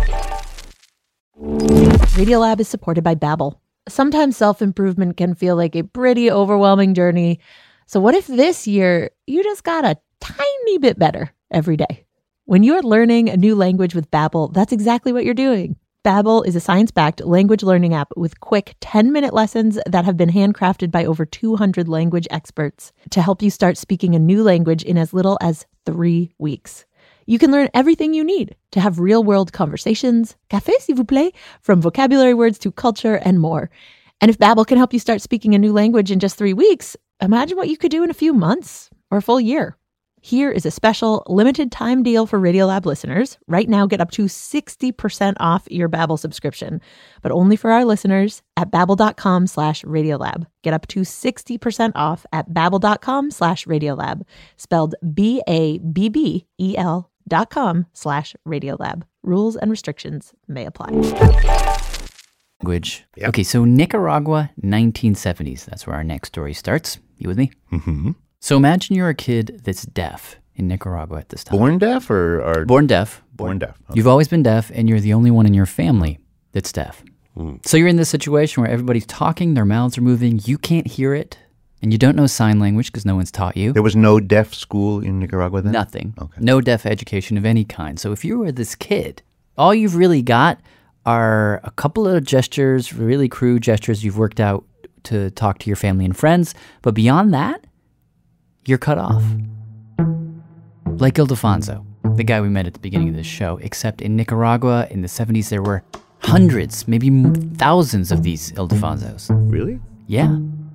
Radiolab is supported by Babbel. Sometimes self-improvement can feel like a pretty overwhelming journey. So what if this year you just got a tiny bit better every day? When you're learning a new language with Babbel, that's exactly what you're doing. Babbel is a science-backed language learning app with quick 10-minute lessons that have been handcrafted by over 200 language experts to help you start speaking a new language in as little as 3 weeks. You can learn everything you need to have real-world conversations, café s'il vous plaît, from vocabulary words to culture and more. And if Babbel can help you start speaking a new language in just 3 weeks, imagine what you could do in a few months or a full year. Here is a special limited time deal for Radiolab listeners. Right now, get up to 60% off your Babbel subscription, but only for our listeners at babbel.com/Radiolab. Get up to 60% off at babbel.com/Radiolab, spelled BABBEL.com/Radiolab. Rules and restrictions may apply. Language. Yep. Okay, so Nicaragua, 1970s. That's where our next story starts. You with me? Mm-hmm. So imagine you're a kid that's deaf in Nicaragua at this time. Born deaf or Born deaf. Born deaf. Okay. You've always been deaf, and you're the only one in your family that's deaf. So you're in this situation where everybody's talking, their mouths are moving, you can't hear it, and you don't know sign language because no one's taught you. There was no deaf school in Nicaragua then? Nothing. Okay. No deaf education of any kind. So if you were this kid, all you've really got are a couple of gestures, really crude gestures you've worked out to talk to your family and friends, but beyond that, you're cut off. Like Ildefonso, the guy we met at the beginning of this show, except in Nicaragua in the 70s, there were hundreds, maybe thousands of these Ildefonsos. Really? Yeah.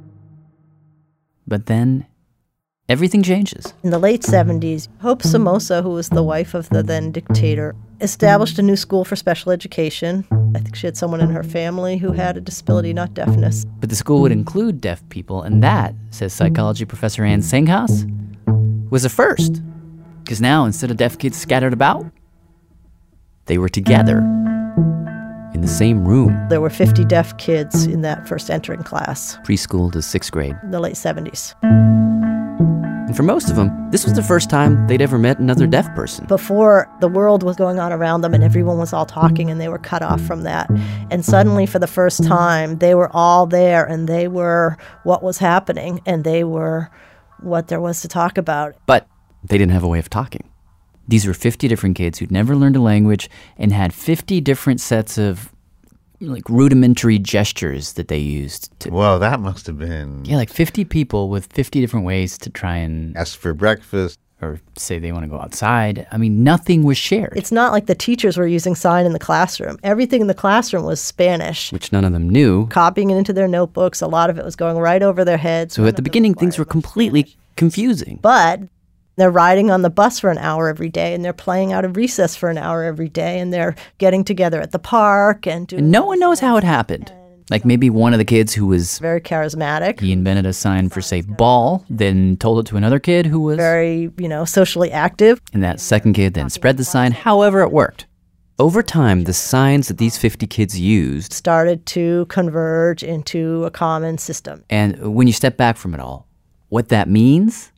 But then everything changes. In the late 70s, Hope Somoza, who was the wife of the then dictator, established a new school for special education. I think she had someone in her family who had a disability, not deafness. But the school would include deaf people, and that, says psychology professor Ann Senghas, was a first. Because now, instead of deaf kids scattered about, they were together in the same room. There were 50 deaf kids in that first entering class. Preschool to 6th grade. In the late 70s. And for most of them, this was the first time they'd ever met another deaf person. Before, the world was going on around them and everyone was all talking and they were cut off from that. And suddenly, for the first time, they were all there and they were what was happening and they were what there was to talk about. But they didn't have a way of talking. These were 50 different kids who'd never learned a language and had 50 different sets of like rudimentary gestures that they used to. Well, that must have been. Yeah, like 50 people with 50 different ways to try and ask for breakfast or say they want to go outside. I mean, nothing was shared. It's not like the teachers were using sign in the classroom. Everything in the classroom was Spanish, which none of them knew. Copying it into their notebooks. A lot of it was going right over their heads. So at the beginning, things were completely confusing. But they're riding on the bus for an hour every day, and they're playing out of recess for an hour every day, and they're getting together at the park and doing. And no one knows how it happened. Like maybe one of the kids who was very charismatic. He invented a sign for, say, ball, then told it to another kid who was very, socially active. And that second kid then spread the sign, however it worked. Over time, the signs that these 50 kids used started to converge into a common system. And when you step back from it all, what that means?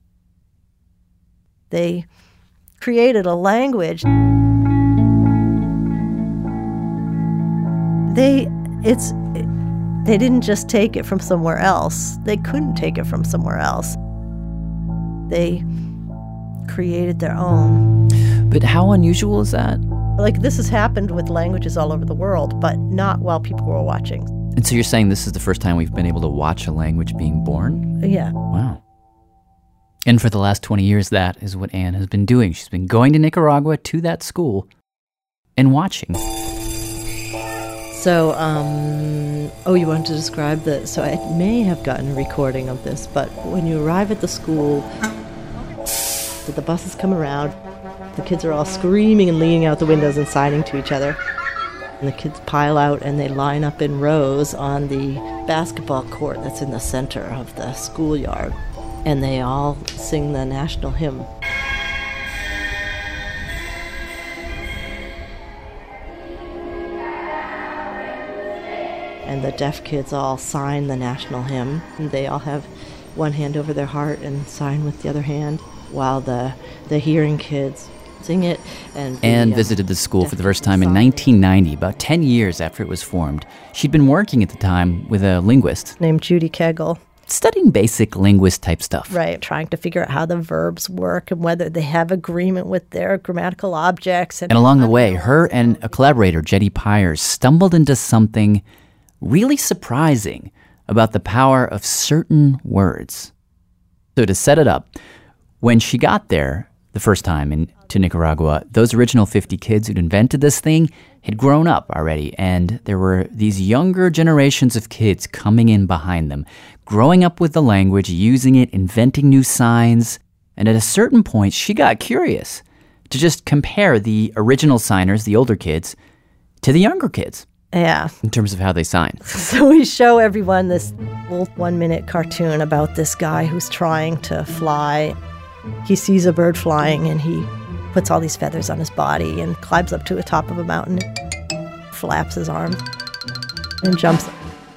They created a language. They didn't just take it from somewhere else. They couldn't take it from somewhere else. They created their own. But how unusual is that? Like, this has happened with languages all over the world, but not while people were watching. And so you're saying this is the first time we've been able to watch a language being born? Yeah. Wow. And for the last 20 years, that is what Anne has been doing. She's been going to Nicaragua, to that school, and watching. So, you wanted to describe so I may have gotten a recording of this, but when you arrive at the school, the buses come around, the kids are all screaming and leaning out the windows and signing to each other. And the kids pile out and they line up in rows on the basketball court that's in the center of the schoolyard. And they all sing the national hymn. And the deaf kids all sign the national hymn. And they all have one hand over their heart and sign with the other hand, while the hearing kids sing it. And Anne visited the school for the first time in 1990, about 10 years after it was formed. She'd been working at the time with a linguist named Judy Kegel, studying basic linguist type stuff. Right, trying to figure out how the verbs work and whether they have agreement with their grammatical objects. And along the way, her and a collaborator, Jetty Pyers, stumbled into something really surprising about the power of certain words. So to set it up, when she got there the first time to Nicaragua, those original 50 kids who'd invented this thing had grown up already, and there were these younger generations of kids coming in behind them, growing up with the language, using it, inventing new signs, And at a certain point, she got curious to just compare the original signers, the older kids, to the younger kids. Yeah. In terms of how they sign. So we show everyone this little 1-minute cartoon about this guy who's trying to fly. He sees a bird flying and he puts all these feathers on his body and climbs up to the top of a mountain, flaps his arms, and jumps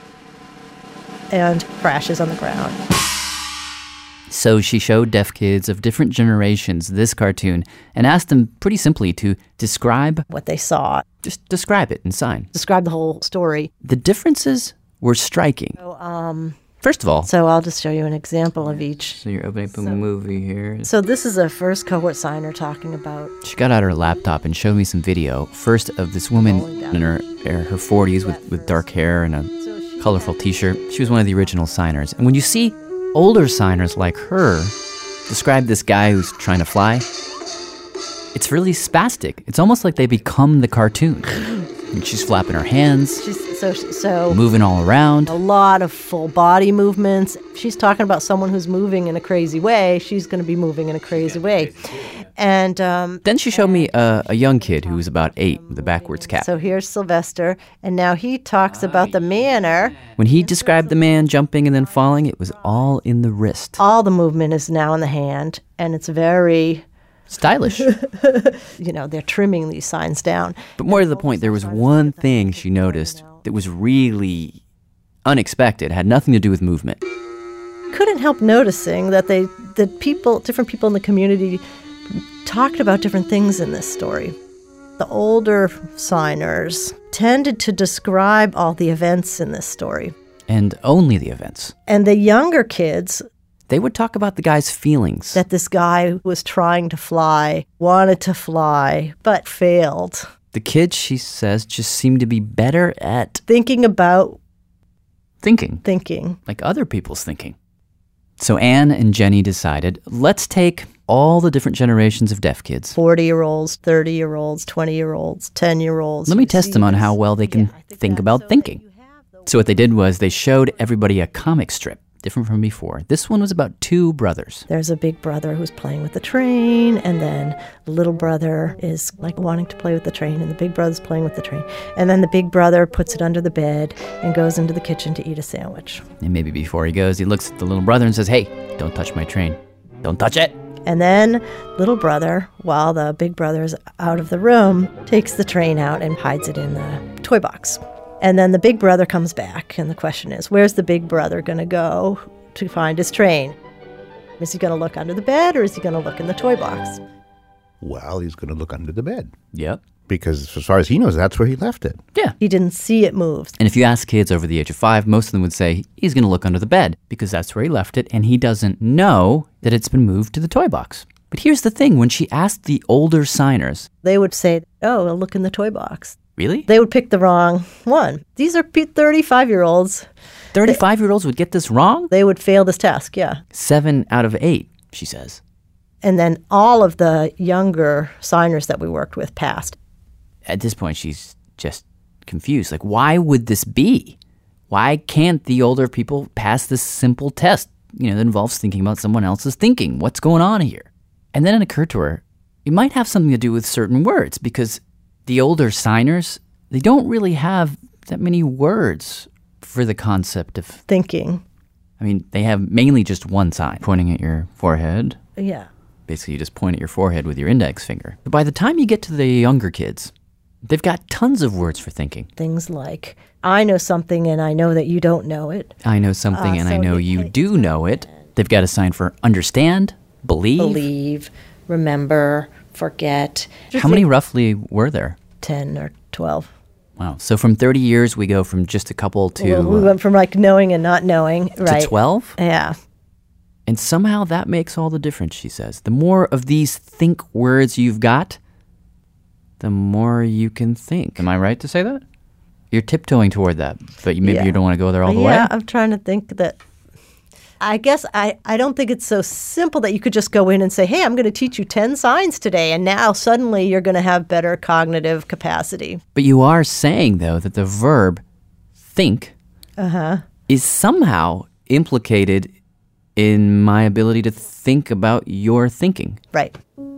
and crashes on the ground. So she showed deaf kids of different generations this cartoon and asked them pretty simply to describe what they saw. Just describe it and sign. Describe the whole story. The differences were striking. So, First of all, so I'll just show you an example of each. So you're opening up a movie here. So this is a first cohort signer talking about. She got out her laptop and showed me some video. First of this woman in her 40s with dark hair and a colorful t-shirt. She was one of the original signers. And when you see older signers like her describe this guy who's trying to fly, it's really spastic. It's almost like they become the cartoon. And she's flapping her hands, so moving all around. A lot of full body movements. She's talking about someone who's moving in a crazy way. She's going to be moving in a crazy way. And then she showed me a young kid who was about 8 with a backwards cap. So here's Sylvester, and now he talks about the manner. When he described the man jumping and then falling, it was all in the wrist. All the movement is now in the hand, and it's very stylish. You know, they're trimming these signs down. But more to the point, there was one thing she noticed that was really unexpected. It had nothing to do with movement. Couldn't help noticing that different people in the community talked about different things in this story. The older signers tended to describe all the events in this story. And only the events. And the younger kids, they would talk about the guy's feelings. That this guy was trying to fly, wanted to fly, but failed. The kids, she says, just seemed to be better at thinking about thinking. Like other people's thinking. So Anne and Jenny decided, let's take all the different generations of deaf kids. 40-year-olds, 30-year-olds, 20-year-olds, 10-year-olds. Let me test them on how well they can think about thinking. So what they did was they showed everybody a comic strip, different from before. This one was about 2 brothers. There's a big brother who's playing with the train, and then the little brother is like wanting to play with the train, and the big brother's playing with the train. And then the big brother puts it under the bed and goes into the kitchen to eat a sandwich. And maybe before he goes, he looks at the little brother and says, "Hey, don't touch my train. Don't touch it." And then little brother, while the big brother's out of the room, takes the train out and hides it in the toy box. And then the big brother comes back, and the question is, where's the big brother going to go to find his train? Is he going to look under the bed, or is he going to look in the toy box? Well, he's going to look under the bed. Yep. Because as far as he knows, that's where he left it. Yeah. He didn't see it move. And if you ask kids over the age of 5, most of them would say he's going to look under the bed because that's where he left it, and he doesn't know that it's been moved to the toy box. But here's the thing. When she asked the older signers, they would say, "Oh, I'll look in the toy box." Really? They would pick the wrong one. These are 35-year-olds. 35-year-olds would get this wrong? They would fail this task, yeah. 7 out of 8, she says. And then all of the younger signers that we worked with passed. At this point, she's just confused. Like, why would this be? Why can't the older people pass this simple test, that involves thinking about someone else's thinking? What's going on here? And then it occurred to her, it might have something to do with certain words, because the older signers, they don't really have that many words for the concept of thinking. I mean, they have mainly just one sign, pointing at your forehead. Yeah. Basically, you just point at your forehead with your index finger. But by the time you get to the younger kids, they've got tons of words for thinking. Things like, I know something and I know that you don't know it. I know something and I know you do know it. They've got a sign for understand, believe, remember, forget. How many roughly were there? 10 or 12. Wow. So from 30 years, we go from just a couple to... Well, we went from knowing and not knowing, right? To 12? Yeah. And somehow that makes all the difference, she says. The more of these think words you've got, the more you can think. Am I right to say that? You're tiptoeing toward that, but maybe you don't want to go there all the way? Yeah, I'm trying to think that... I guess I don't think it's so simple that you could just go in and say, hey, I'm going to teach you 10 signs today, and now suddenly you're going to have better cognitive capacity. But you are saying, though, that the verb think is somehow implicated in my ability to think about your thinking. Right.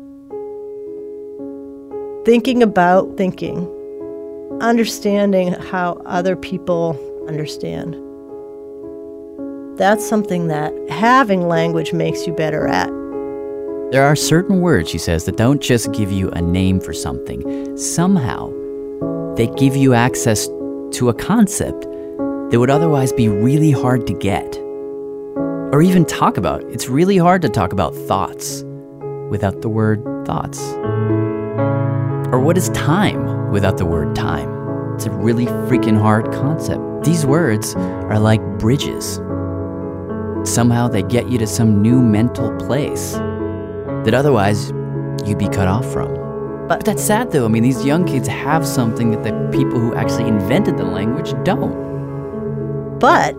Thinking about thinking. Understanding how other people understand. That's something that having language makes you better at. There are certain words, she says, that don't just give you a name for something. Somehow, they give you access to a concept that would otherwise be really hard to get or even talk about. It's really hard to talk about thoughts without the word thoughts. Or what is time without the word time? It's a really freaking hard concept. These words are like bridges. Somehow they get you to some new mental place that otherwise you'd be cut off from. But that's sad, though. I mean, these young kids have something that the people who actually invented the language don't. But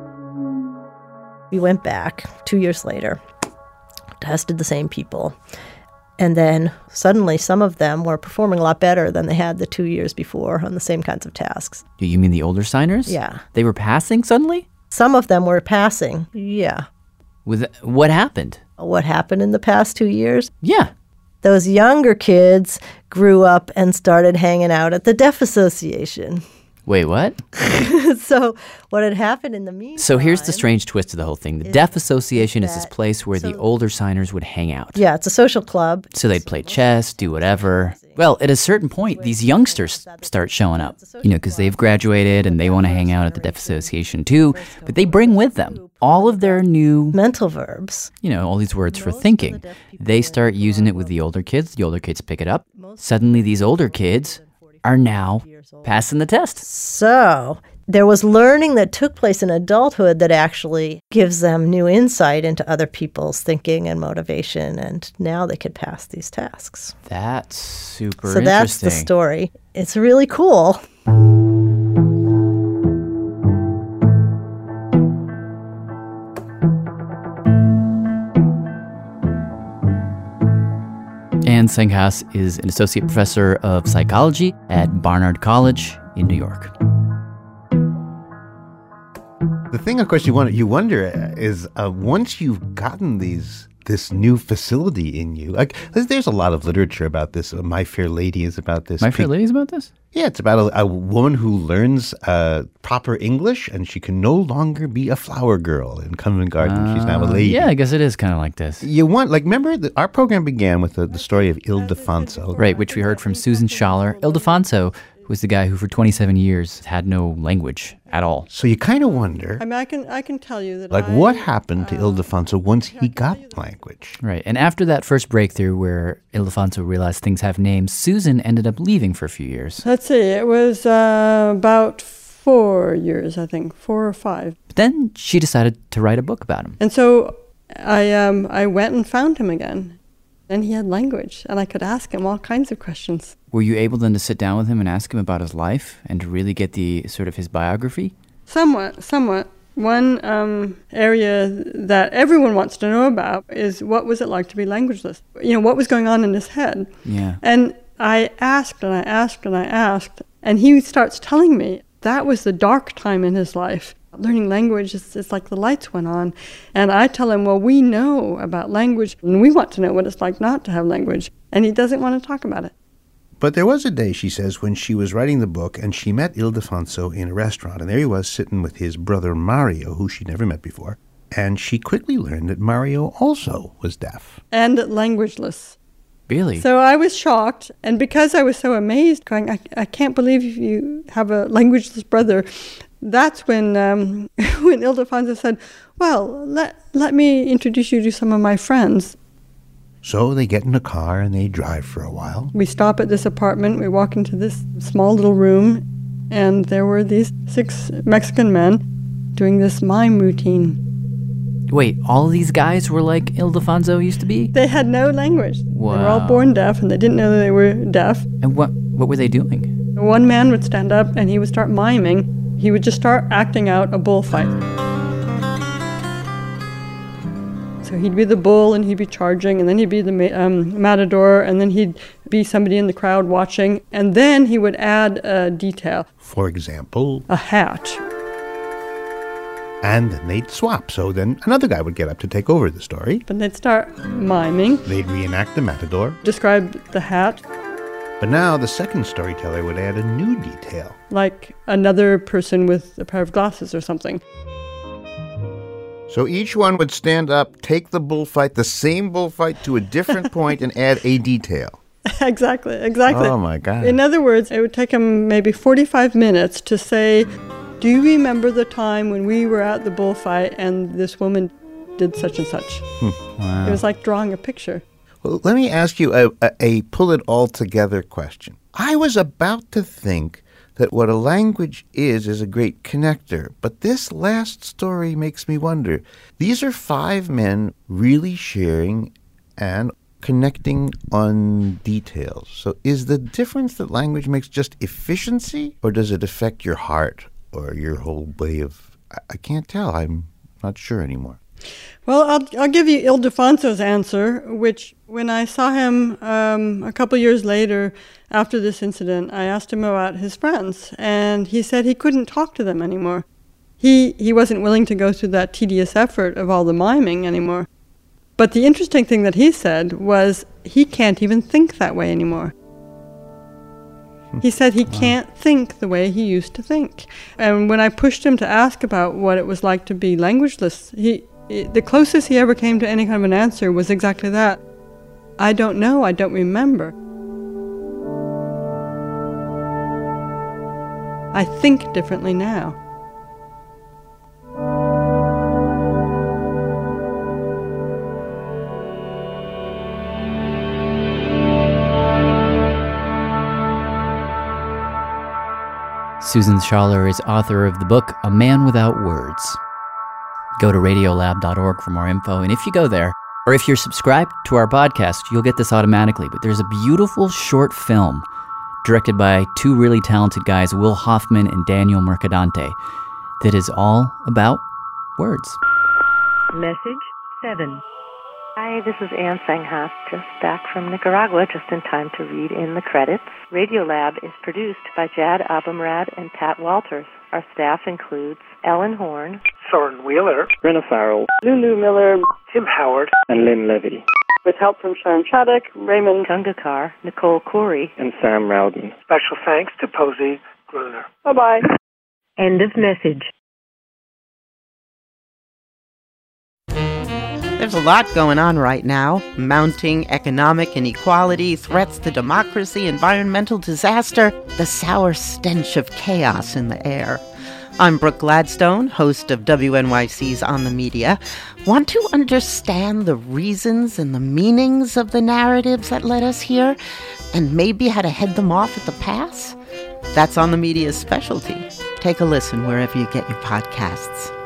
we went back 2 years later, tested the same people, and then suddenly some of them were performing a lot better than they had the 2 years before on the same kinds of tasks. You mean the older signers? Yeah. They were passing suddenly? Some of them were passing, yeah. What happened? What happened in the past 2 years? Yeah. Those younger kids grew up and started hanging out at the Deaf Association. Wait, what? So what had happened in the meantime... So here's the strange twist of the whole thing. The Deaf Association is this place where the older signers would hang out. Yeah, it's a social club. So they'd play chess, do whatever. Well, at a certain point, these youngsters start showing up, because they've graduated and they want to hang out at the Deaf Association too, but they bring with them all of their new... mental verbs. All these words for thinking. They start using it with the older kids pick it up. Suddenly these older kids are now passing the test. So there was learning that took place in adulthood that actually gives them new insight into other people's thinking and motivation, and now they could pass these tasks. That's super interesting. So that's the story. It's really cool. Anne Senghaus is an associate professor of psychology at Barnard College in New York. The thing, of course, you wonder is once you've gotten this new facility in you, like there's a lot of literature about this. My Fair Lady is about this. My Fair Lady is about this? Yeah, it's about a woman who learns proper English, and she can no longer be a flower girl in Covent Garden. She's now a lady. Yeah, I guess it is kind of like this. Remember, our program began with the story of Ildefonso. Right, which we heard from Susan Schaller. Ildefonso was the guy who for 27 years had no language at all. So you kind of wonder... I mean, I can tell you that what happened to Ildefonso once he got language? Right, and after that first breakthrough where Ildefonso realized things have names, Susan ended up leaving for a few years. Let's see, it was about 4 years, I think, 4 or 5. But then she decided to write a book about him. And so I went and found him again. And he had language, and I could ask him all kinds of questions. Were you able then to sit down with him and ask him about his life and to really get the sort of his biography? Somewhat. One area that everyone wants to know about is what was it like to be languageless? What was going on in his head? Yeah. And I asked and I asked and I asked, and he starts telling me that was the dark time in his life. Learning language, it's like the lights went on. And I tell him, well, we know about language, and we want to know what it's like not to have language. And he doesn't want to talk about it. But there was a day, she says, when she was writing the book, and she met Ildefonso in a restaurant. And there he was sitting with his brother Mario, who she'd never met before. And she quickly learned that Mario also was deaf. And languageless. Really? So I was shocked. And because I was so amazed, going, I can't believe you have a languageless brother. That's when Ildefonso said, well, let me introduce you to some of my friends. So they get in a car and they drive for a while. We stop at this apartment. We walk into this small little room, and there were these 6 Mexican men doing this mime routine. Wait, all of these guys were like Ildefonso used to be? They had no language. Wow. They were all born deaf, and they didn't know that they were deaf. And what were they doing? One man would stand up, and he would start miming. He would just start acting out a bullfight. So he'd be the bull, and he'd be charging, and then he'd be the matador, and then he'd be somebody in the crowd watching, and then he would add a detail. For example? A hat. And then they'd swap. So then another guy would get up to take over the story. But they'd start miming. They'd reenact the matador. Describe the hat. But now the second storyteller would add a new detail. Like another person with a pair of glasses or something. So each one would stand up, take the bullfight, the same bullfight, to a different point and add a detail. Exactly. Oh, my God. In other words, it would take him maybe 45 minutes to say, do you remember the time when we were at the bullfight and this woman did such and such? Wow. It was like drawing a picture. Well, let me ask you a pull-it-all-together question. I was about to think that what a language is a great connector, but this last story makes me wonder. These are 5 men really sharing and connecting on details. So is the difference that language makes just efficiency, or does it affect your heart or your whole way of... I can't tell. I'm not sure anymore. Well, I'll give you Ildefonso's answer, which when I saw him a couple years later after this incident, I asked him about his friends, and he said he couldn't talk to them anymore. He wasn't willing to go through that tedious effort of all the miming anymore. But the interesting thing that he said was he can't even think that way anymore. He said he can't think the way he used to think. And when I pushed him to ask about what it was like to be languageless, the closest he ever came to any kind of an answer was exactly that. I don't know, I don't remember. I think differently now. Susan Schaller is author of the book A Man Without Words. Go to radiolab.org for more info, and if you go there, or if you're subscribed to our podcast, you'll get this automatically. But there's a beautiful short film directed by 2 really talented guys, Will Hoffman and Daniel Mercadante, that is all about words. Message 7. Hi, this is Ann Sangha, just back from Nicaragua, just in time to read in the credits. Radiolab is produced by Jad Abumrad and Pat Walters. Our staff includes Ellen Horn, Soren Wheeler, Brenna Farrell, Lulu Miller, Tim Howard, and Lynn Levy. With help from Sharon Chaddock, Raymond Gungakar, Nicole Corey, and Sam Rowden. Special thanks to Posey Gruner. Bye-bye. End of message. There's a lot going on right now. Mounting economic inequality, threats to democracy, environmental disaster, the sour stench of chaos in the air. I'm Brooke Gladstone, host of WNYC's On the Media. Want to understand the reasons and the meanings of the narratives that led us here, and maybe how to head them off at the pass? That's On the Media's specialty. Take a listen wherever you get your podcasts.